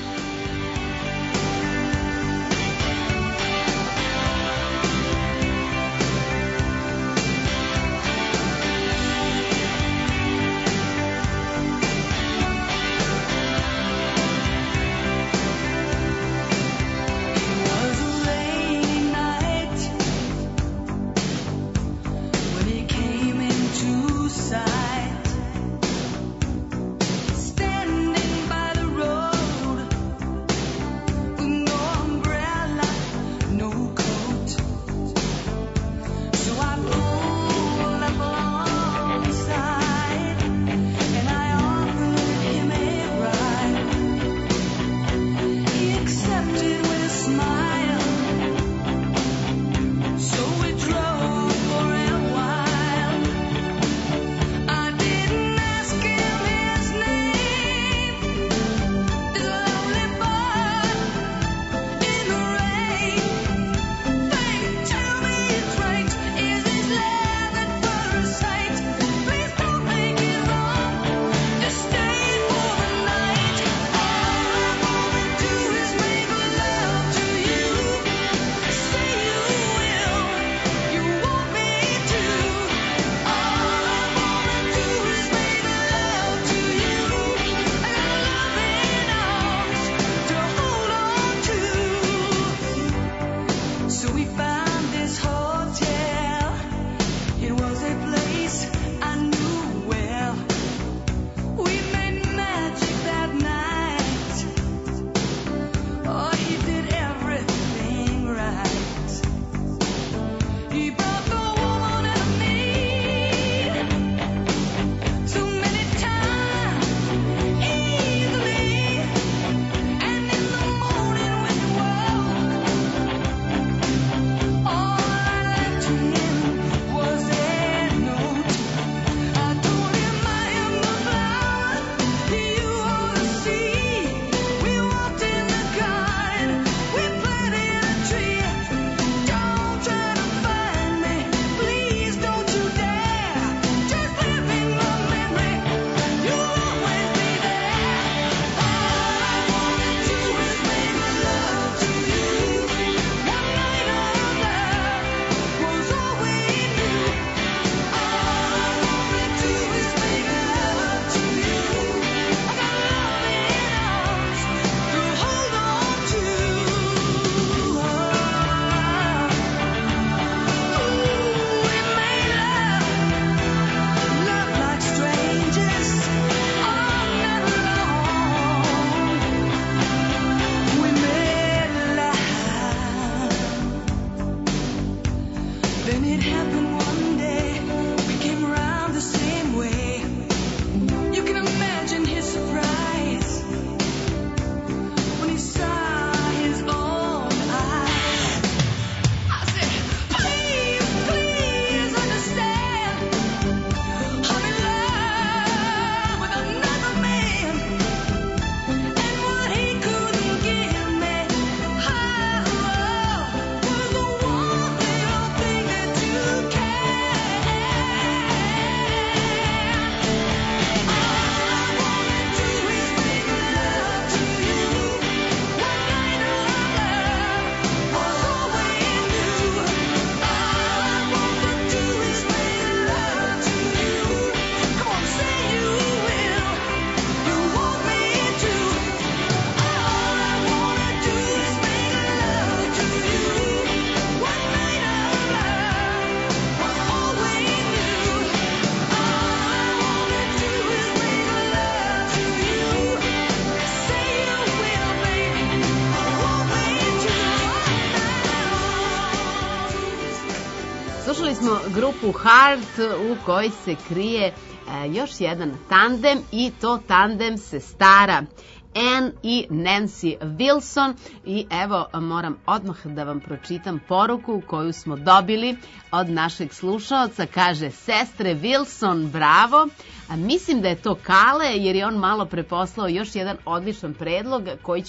Slušali smo grupu Heart u kojoj se krije e, još jedan tandem i to tandem sestara Anne i Nancy Wilson. I evo moram odmah da vam pročitam poruku koju smo dobili od našeg slušaoca. Kaže: sestre Wilson, bravo. A mislim da je to Kale, jer je on malo preposlao još jedan odličan predlog koji ćemo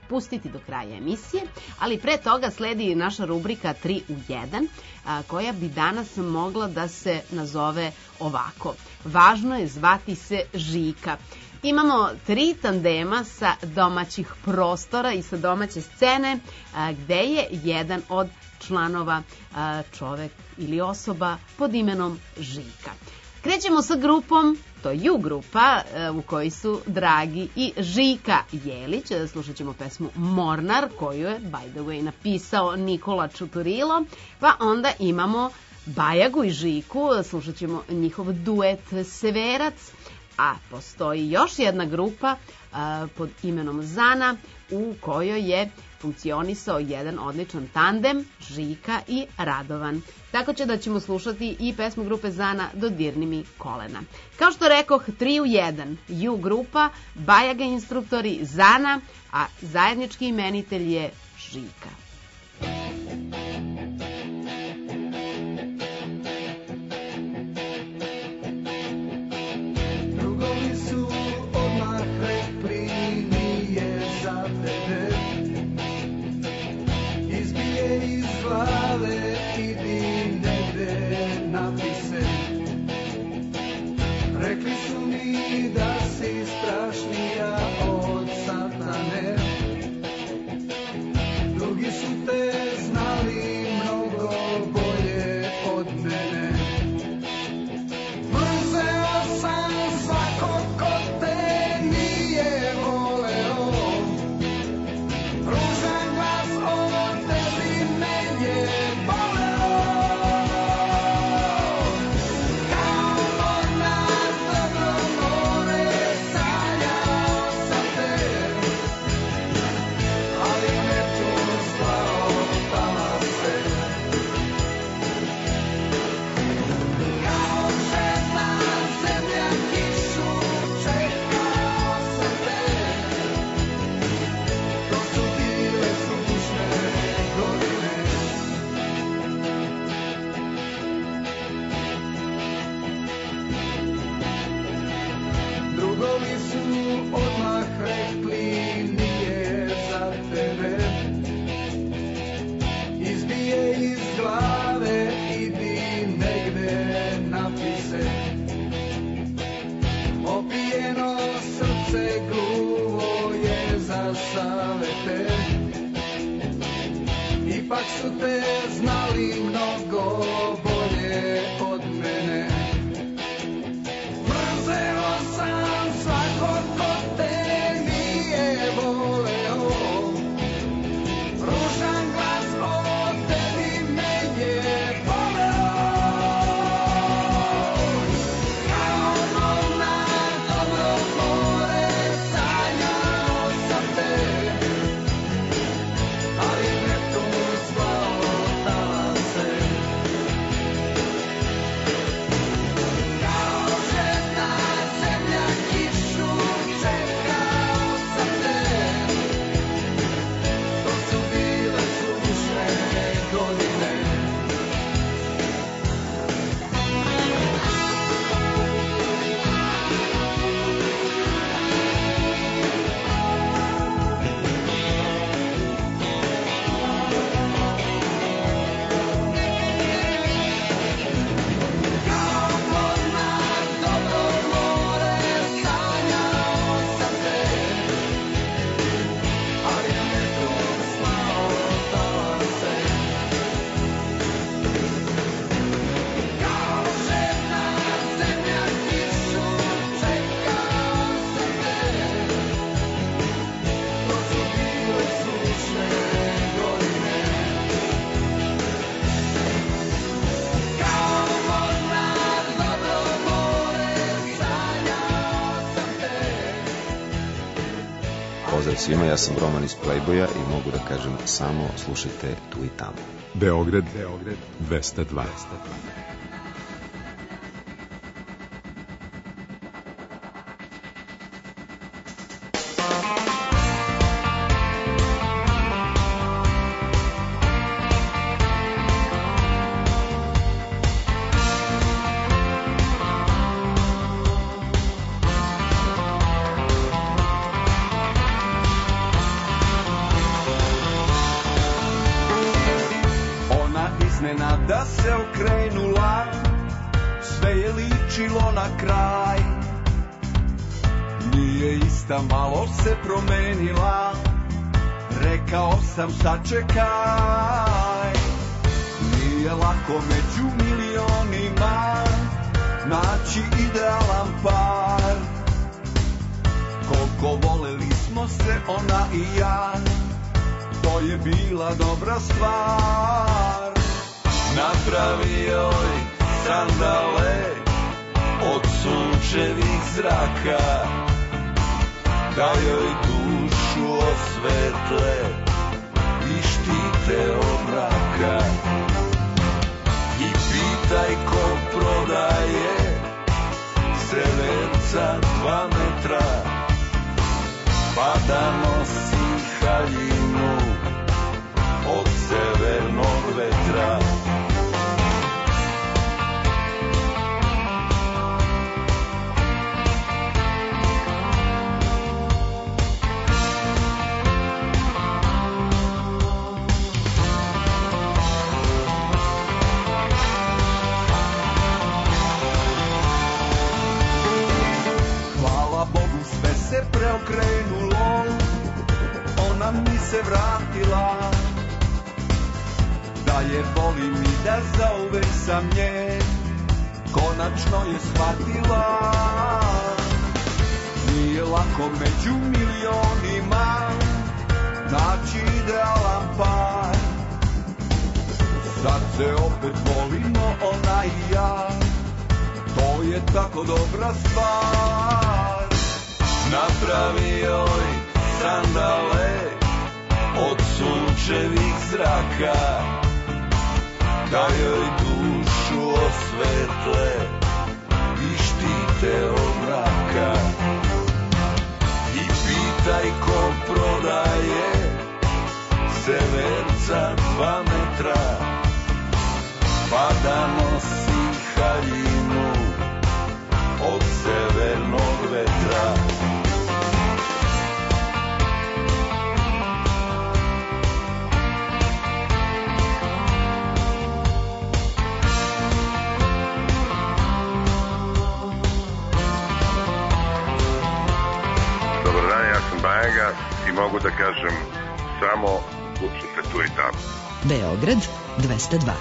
pustiti do kraja emisije, ali pre toga sledi naša rubrika tri u jedan, a, koja bi danas mogla da se nazove ovako. Važno je zvati se Žika. Imamo tri tandema sa domaćih prostora i sa domaće scene, a, gde je jedan od članova a, čovek ili osoba pod imenom Žika. Krećemo sa grupom, to je U grupa u kojoj su Dragi i Žika Jelić. Slušat ćemo pesmu Mornar, koju je, by the way, napisao Nikola Čuturilo. Pa onda imamo Bajagu i Žiku, slušat ćemo njihov duet Severac. A postoji još jedna grupa a, pod imenom Zana, u kojoj je funkcionisao jedan odličan tandem, Žika i Radovan. Tako će da ćemo slušati i pesmu grupe Zana Dodirni mi kolena. Kao što rekoh, tri u jedan, U grupa, Bajaga instruktori, Zana, a zajednički imenitelj je Žika. Drugovi su odmah rekli nije za tebe, izbije iz glave, idi negde napise. Rekli su mi da si strašnija od satane, drugi su te znali mnogo bolje od mene. Mrzeo sam svakog ko te nije voleo, ružan glas o tebi me je boleo. Kao mornar dobro more sanjao sam te, ali Neptun slao talase. Kao žena zemlja kišu čekao sam te, to su bile sušne godine. Drugovi su odmah rekli nije za tebe, izbije iz glave, idi negde napise. Opijeno srce gluvo je za savete, ipak su te znali mnogo bolje od mene. Mrzeo sam svakog ko te nije voleo, ružan glas o tebi me je boleo. Kao mornar dobro more sanjao sam te, ali Neptun slao talase. Kao žena zemlja kišu čekao sam te, to su bile sušne godine. Kao mornar dobro more sanjao sam te, ali Neptun slao talase. Kao žena zemlja kišu čekao sam te, to su bile sušne godine. Kao mornar dobro more sanjao sam te. Pozdrav svima, ja sam Roman iz Playboya i mogu da kažem samo slušajte tu i tamo. Beograd, dvesta dva. Iznenada se okrenula, sve je ličilo na kraj. Nije ista, malo se promenila, rekao sam sačekaj. Nije lako među milionima naći idealan par. Koliko voleli smo se ona i ja, to je bila dobra stvar. Napravio joj sandale od sunčevih zraka, da joj dušu osvetle i štite od mraka. I pitaj ko prodaje severca dva metra, pa da nosi haljinu od severnog vetra. Se preokrenulo, ona mi se vratila, da je volim i da zauvek sam nje, konačno je shvatila. Nije lako među milionima naći idealan par. Sad se opet volimo ona i ja, to je tako dobra stvar. Napravio joj sandale od sunčevih zraka, da joj dušu osvetle i štite od mraka. I pitaj ko prodaje severca dva metra, pa da nosi haljinu od severnog vetra. Bajaga i mogu da kažem samo slušajte tu i tamo. Beograd dvesta dva.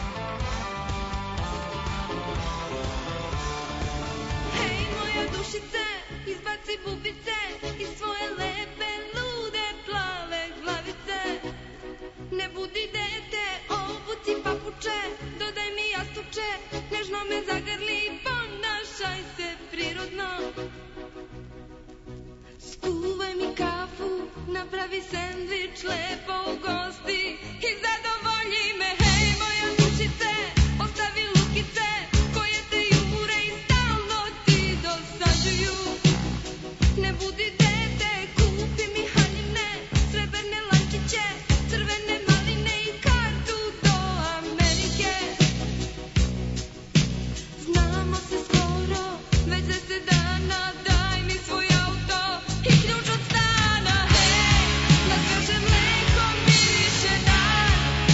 Hej moja dušice, izbaci bubice iz svoje lepe, lude, plave glavice. Ne budi dete, obuci papuče, dodaj mi jastuče, nežno me zagrli, ponašaj se prirodno. Skuvaj mi kafu, napravi sendvič, lepo ugosti i zadovolji me. Hej moja dušice, ostavi lukice koje te jure i stalno ti dosađuju. Ne budi dete, kupi mi haljine, srebrne lančiće, crvene maline i kartu do Amerike. Znamo se skoro, već deset dana, daj mi svoj auto i ključ od stana. Hej, na sveže mleko miriše dan,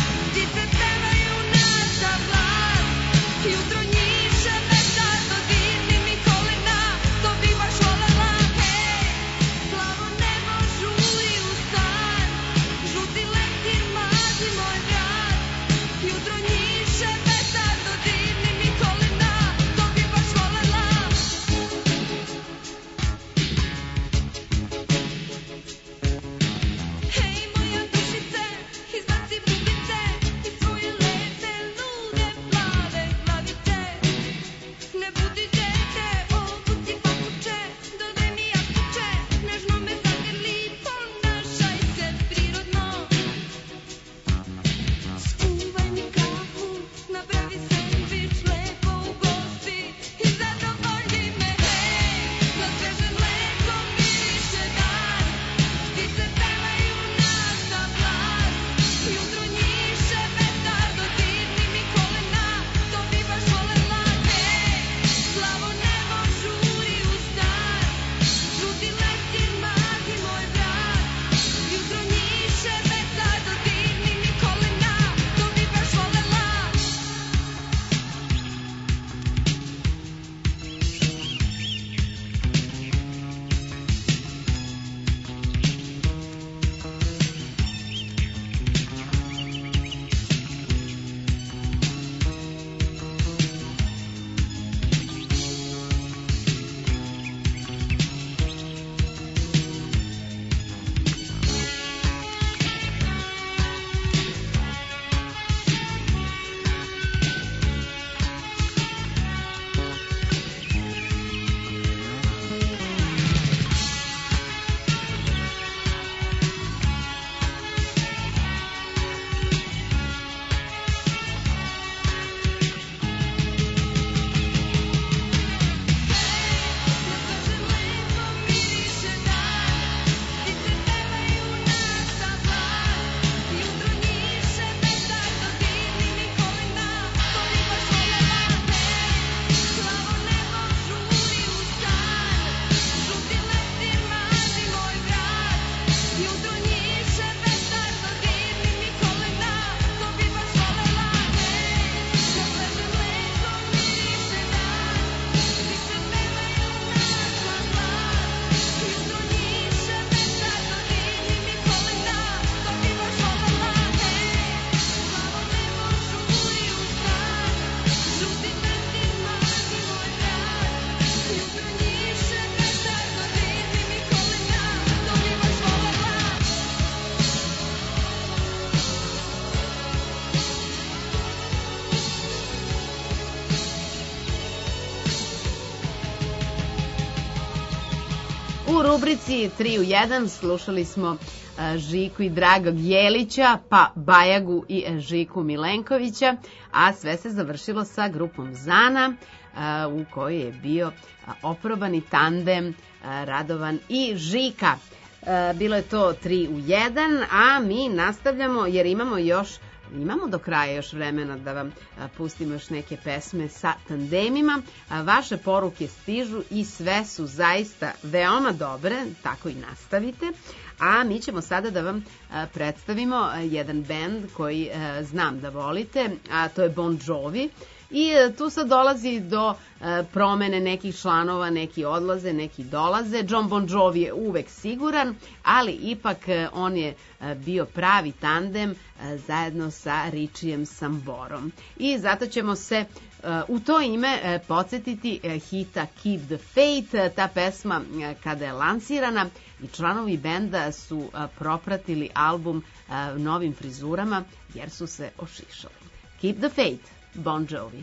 rubrici tri u jedan slušali smo Žiku i Dragog Jelića, pa Bajagu i Žiku Milenkovića, a sve se završilo sa grupom Zana, u kojoj je bio oprobani tandem Radovan i Žika. Bilo je to tri u jedan, a mi nastavljamo jer imamo još Imamo do kraja još vremena da vam pustimo još neke pesme sa tandemima. Vaše poruke stižu i sve su zaista veoma dobre, tako i nastavite. A mi ćemo sada da vam predstavimo jedan bend koji znam da volite, a to je Bon Jovi. I tu sad dolazi do promene nekih članova, neki odlaze, neki dolaze. John Bon Jovi je uvek siguran, ali ipak on je bio pravi tandem zajedno sa Richijem Samborom. I zato ćemo se u to ime podsjetiti hita Keep the Faith. Ta pesma kada je lansirana i članovi benda su propratili album novim frizurama jer su se ošišali. Keep the Faith, Bon Jovi.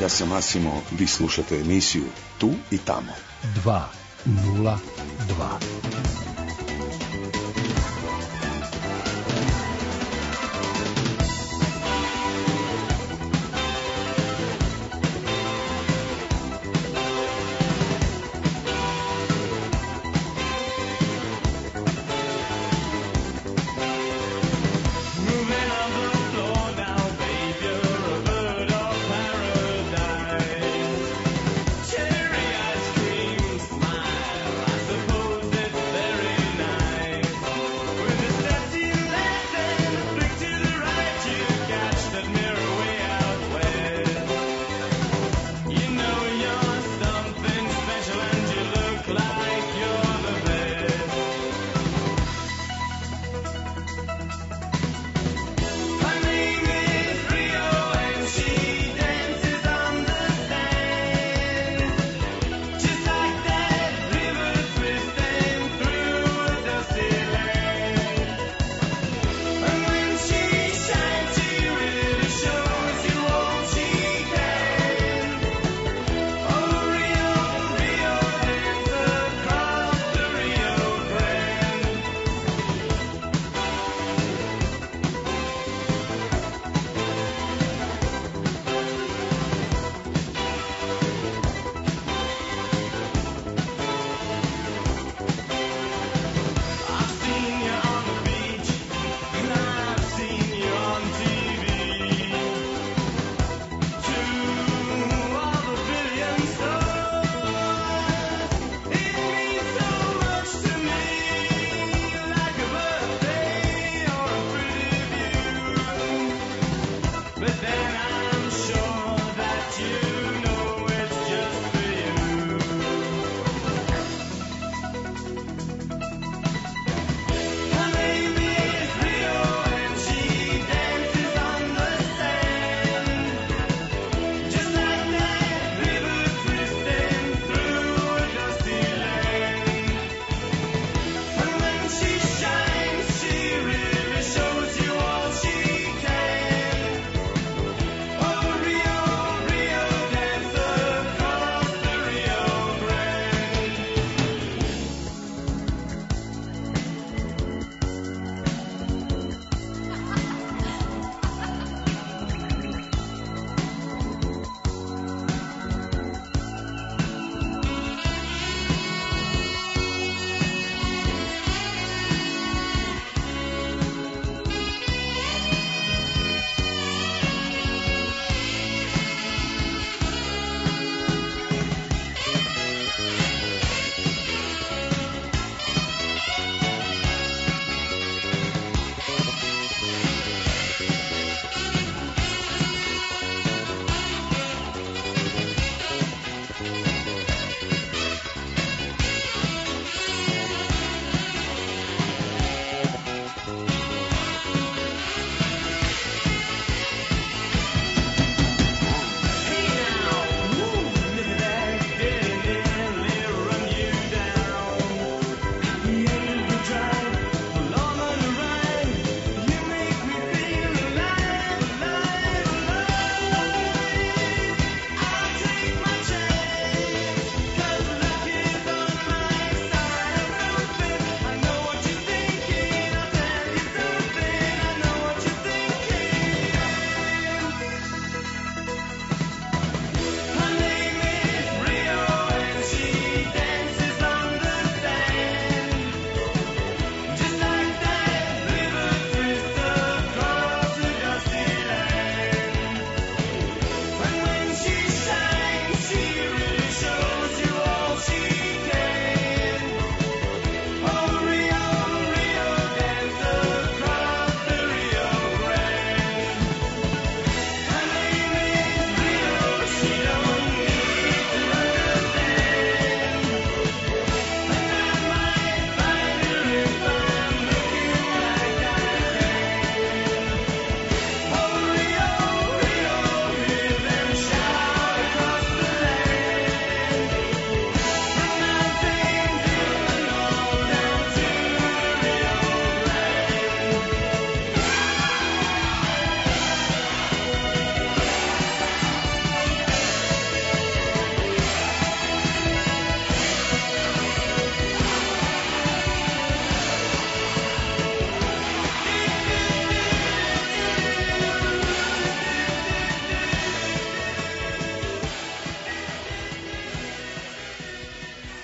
Ja sam Asimo, vi slušate emisiju Tu i tamo. dva nula dva. Cherry ice cream smile, I suppose it's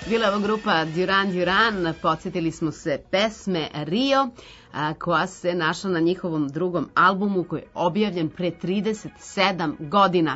Bila je ovo grupa Duran Duran, podsjetili smo se pesme Rio, a, koja se našla na njihovom drugom albumu koji je objavljen pre trideset sedam godina.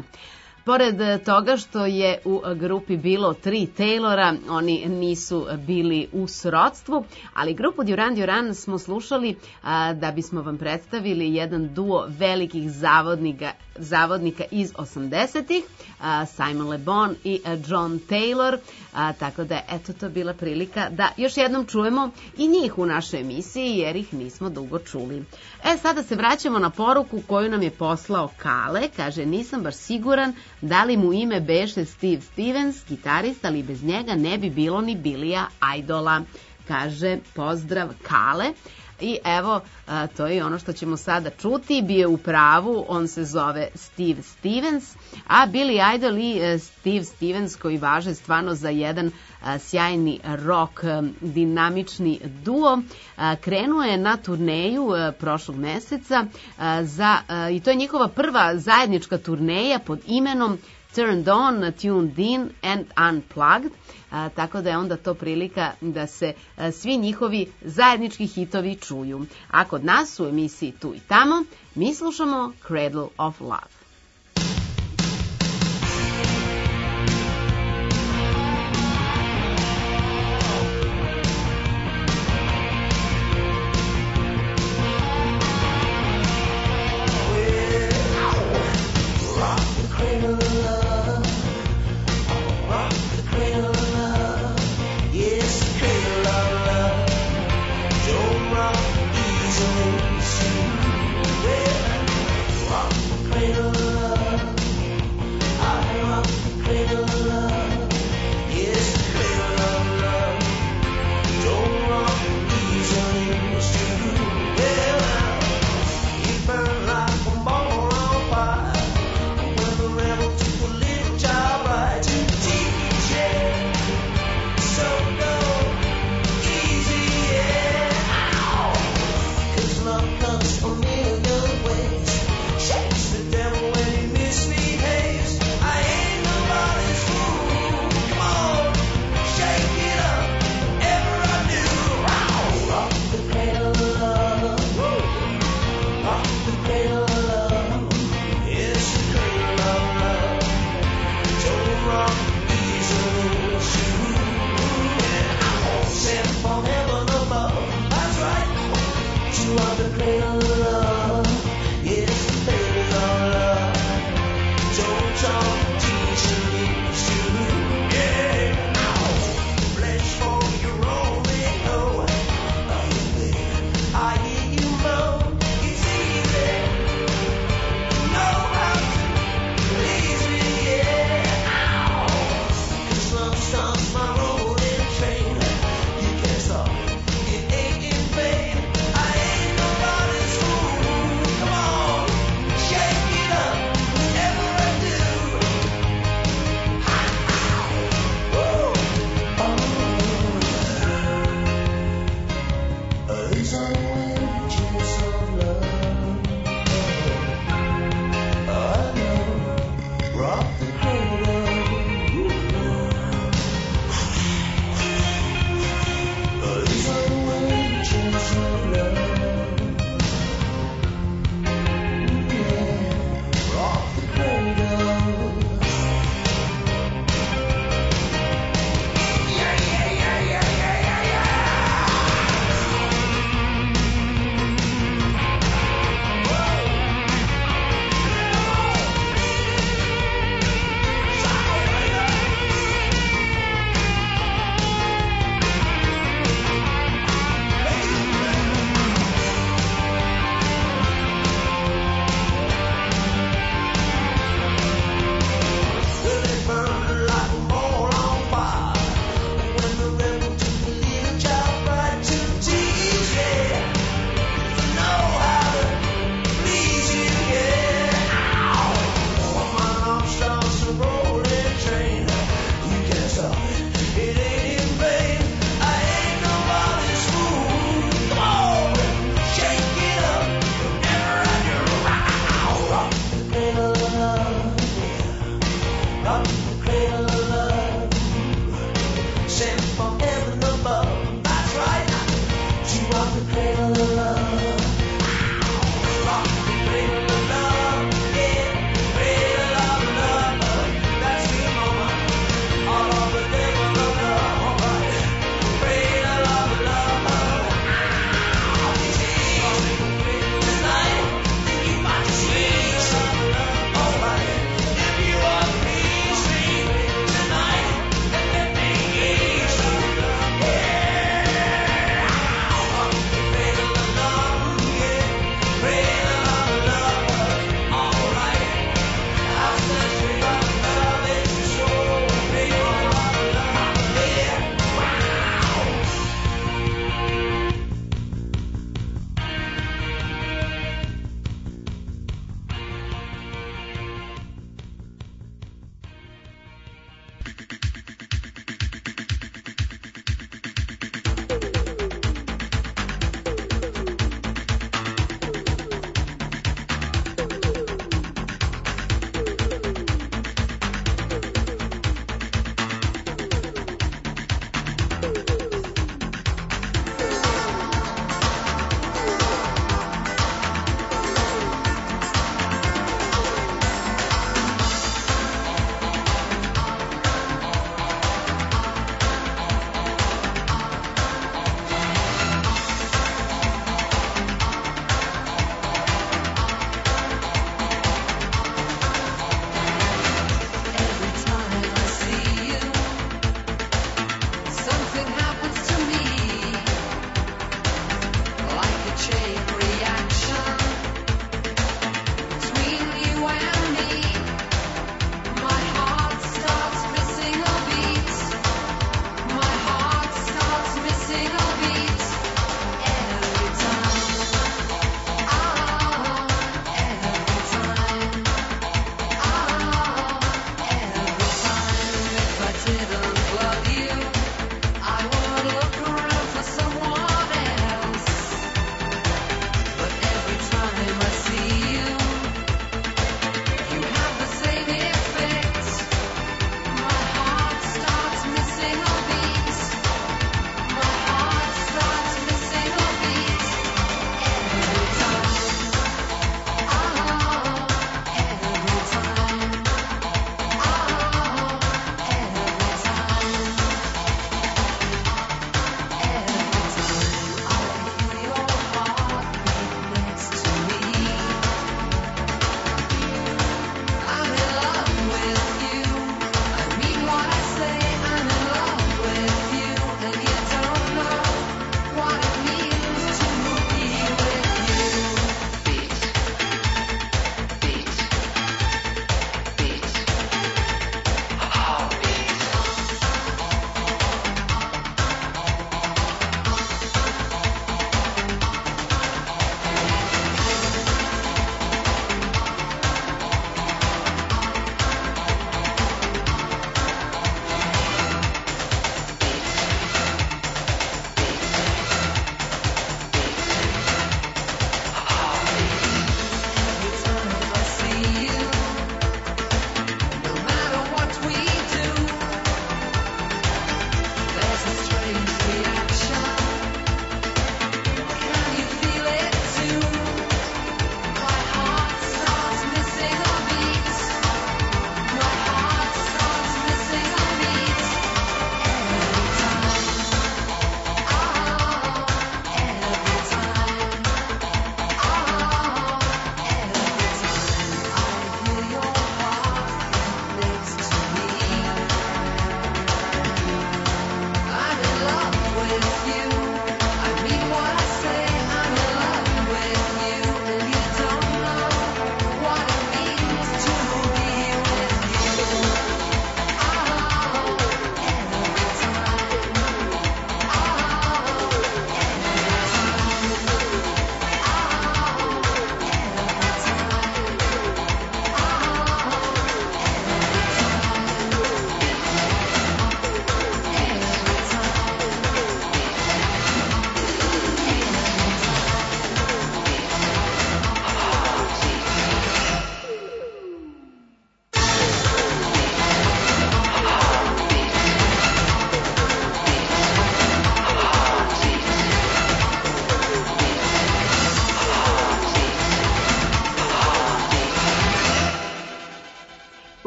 Pored toga što je u grupi bilo tri Taylora, oni nisu bili u srodstvu, ali grupu Duran Duran smo slušali a, da bismo vam predstavili jedan duo velikih zavodnika, zavodnika iz osamdesetih, a, Simon Le Bon i John Taylor, a, tako da je eto to bila prilika da još jednom čujemo i njih u našoj emisiji jer ih nismo dugo čuli. E, sada se vraćamo na poruku koju nam je poslao Kale, kaže nisam baš siguran da li mu ime beše Steve Stevens, gitarista, ali bez njega ne bi bilo ni Billya Idola. Kaže, pozdrav Kale. I evo, a, to je ono što ćemo sada čuti. Bio u pravu, on se zove Steve Stevens, a Billy Idol i a, Steve Stevens koji važe stvarno za jedan a, sjajni rock, a, dinamični duo, a, krenuo je na turneju a, prošlog meseca a, za, a, i to je njihova prva zajednička turneja pod imenom Turned On, Tuned In and Unplugged, a, tako da je onda to prilika da se a, svi njihovi zajednički hitovi čuju. A kod nas u emisiji Tu i tamo mi slušamo Cradle of Love. It ain't in vain. I ain't nobody's fool.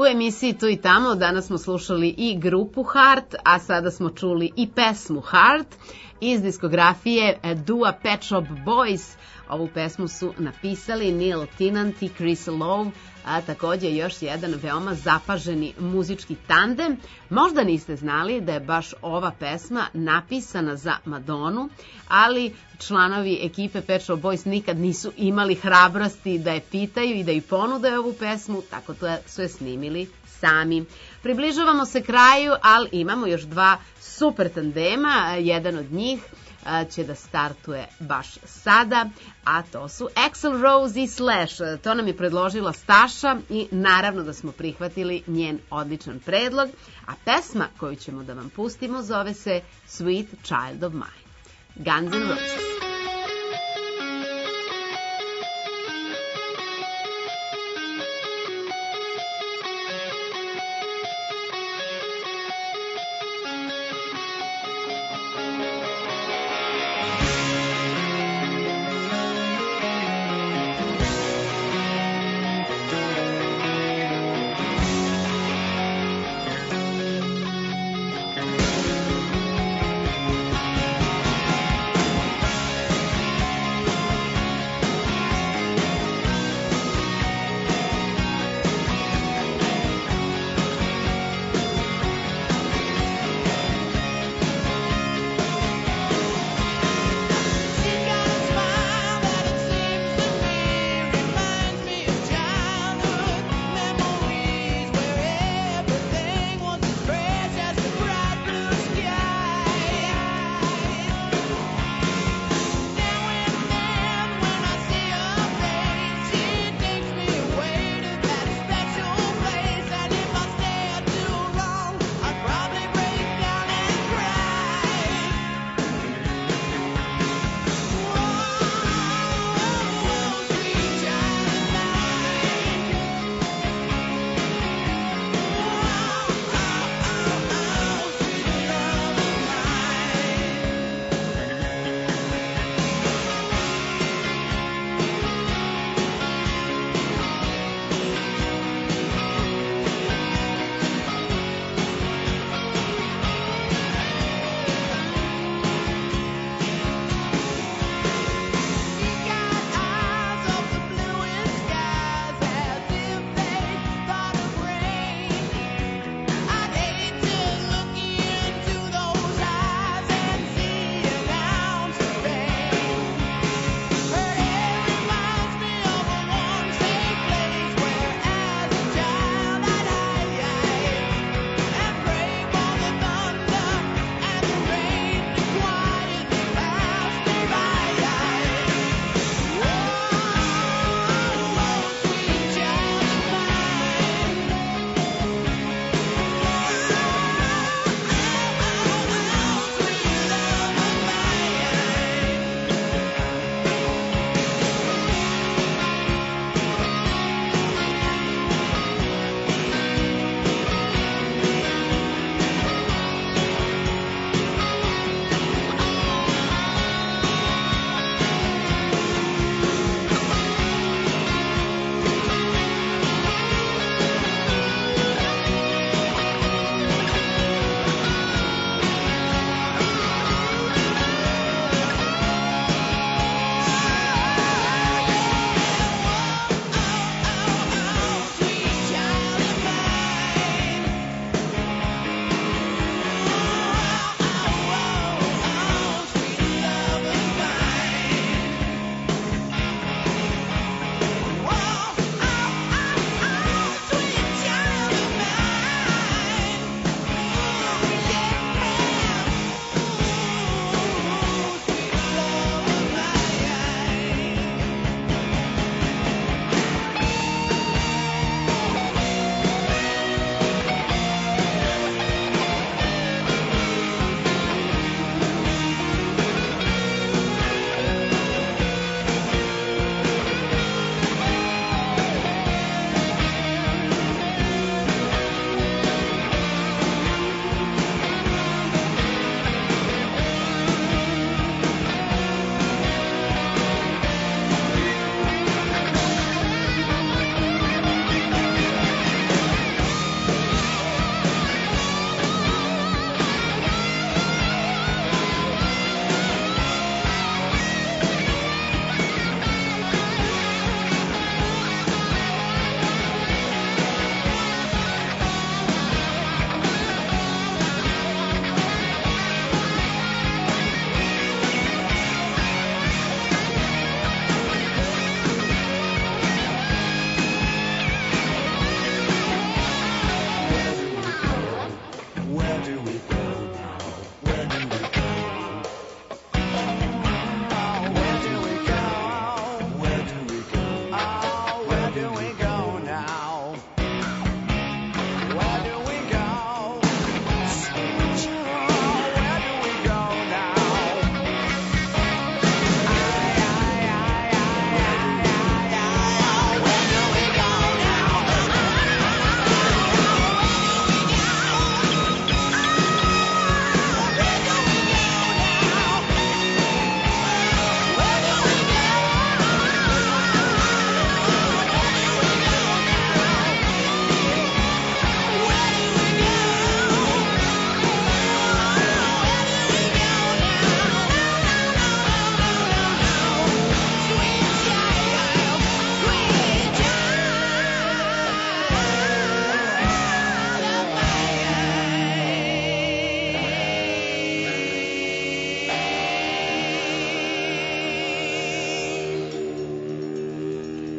emisiji Tu i tamo danas smo slušali i grupu Heart, a sada smo čuli i pesmu Heart iz diskografije Dua Pet Shop Boys. Ovu pesmu su napisali Neil Tennant i Chris Lowe, a takođe još jedan veoma zapaženi muzički tandem. Možda niste znali da je baš ova pesma napisana za Madonu, ali članovi ekipe Pet Shop Boys nikad nisu imali hrabrosti da je pitaju i da ju ponude ovu pesmu, tako da su je snimili sami. Približavamo se kraju, ali imamo još dva super tandema. Jedan od njih će da startuje baš sada, a to su Axl Rose i Slash. To nam je predložila Staša i naravno da smo prihvatili njen odličan predlog, a pesma koju ćemo da vam pustimo zove se Sweet Child of Mine. Guns N' Roses.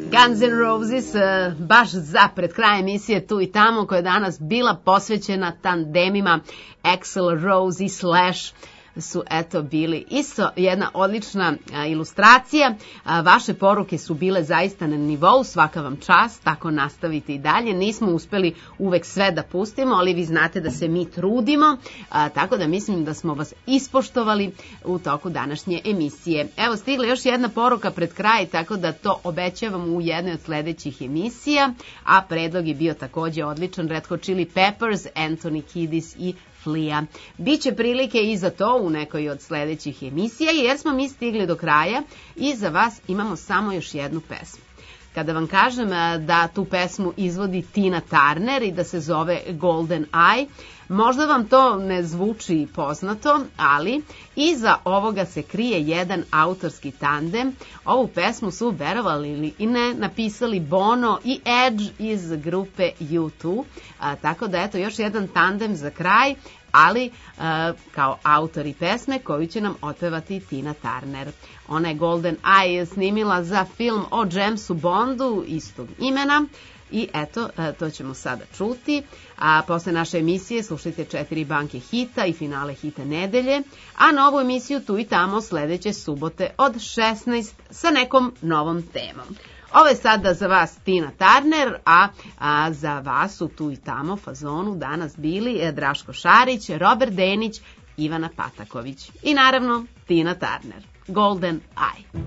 Guns N' Roses, uh, baš za pred kraj emisije Tu i tamo, koja je danas bila posvećena tandemima Axl Rose i Slash, su eto bili isto jedna odlična a, ilustracija. A, vaše poruke su bile zaista na nivou, svaka vam čast, tako nastavite i dalje. Nismo uspeli uvek sve da pustimo, ali vi znate da se mi trudimo, a, tako da mislim da smo vas ispoštovali u toku današnje emisije. Evo, stigla još jedna poruka pred kraj, tako da to obećavam u jednoj od sledećih emisija, a predlog je bio takođe odličan, Red Hot Chili Peppers, Anthony Kiedis i Flea. Biće prilike i za to u nekoj od sledećih emisija, jer smo mi stigli do kraja i za vas imamo samo još jednu pesmu. Kada vam kažem da tu pesmu izvodi Tina Turner i da se zove Golden Eye, možda vam to ne zvuči poznato, ali iza ovoga se krije jedan autorski tandem. Ovu pesmu su, verovali ili i ne, napisali Bono i Edge iz grupe U dva, a, tako da eto još jedan tandem za kraj, ali a, kao autori pesme koju će nam otpevati Tina Turner. Ona je Golden Eye snimila za film o Jamesu Bondu istog imena. I eto, to ćemo sada čuti. A posle naše emisije slušajte četiri banke hita i finale hita nedelje, a novu emisiju Tu i tamo sledeće subote od šesnaest sa nekom novom temom. Ovo je sada za vas Tina Turner, a, a za vas su Tu i tamo fazonu danas bili Draško Šarić, Robert Denić, Ivana Pataković i naravno Tina Turner. Golden Eye.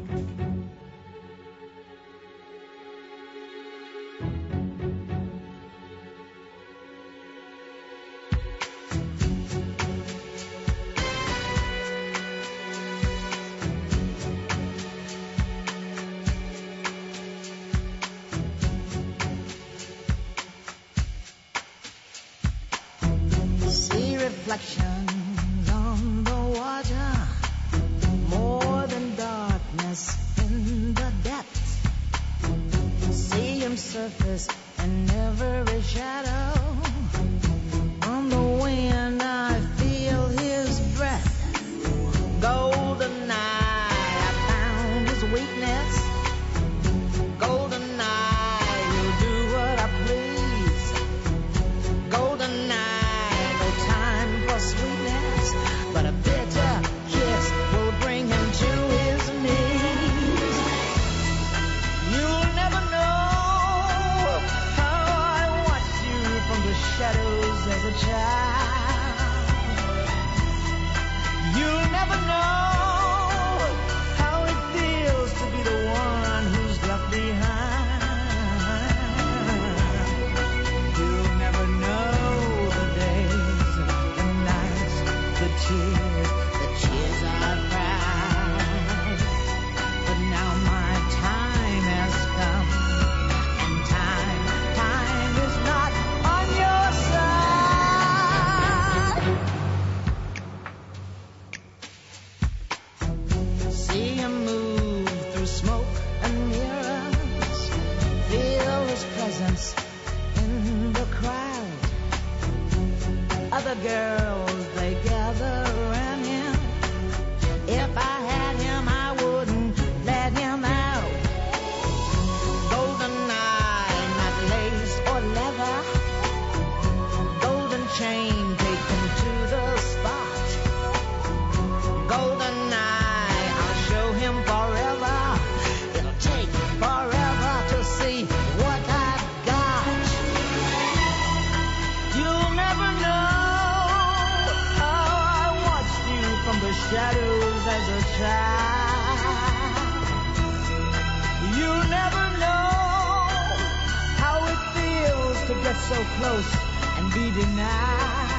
Reflections on the water, more than darkness in the depths. See him surface in every shadow. On the wind I feel his breath. Golden eye, I found his weakness. Golden eye, he'll do what I please. Golden eye, sweetness, but a bitter kiss will bring him to his knees. You'll never know how I watched you from the shadows as a child. You'll never know how it feels to be the one who's left behind. You'll never know the days, the tears, the tears I've cried. But now my time has come, and time, time is not on your side. See him move through smoke and mirrors, feel his presence in the crowd. Other girls, they gather around him. If I had him, I wouldn't let him out. Golden eye, not lace or leather. Golden chain, take him to the spot. Golden eye, I'll show him forever. It'll take forever to see what I've got. You'll never know from the shadows as a child. You never know how it feels to get so close and be denied.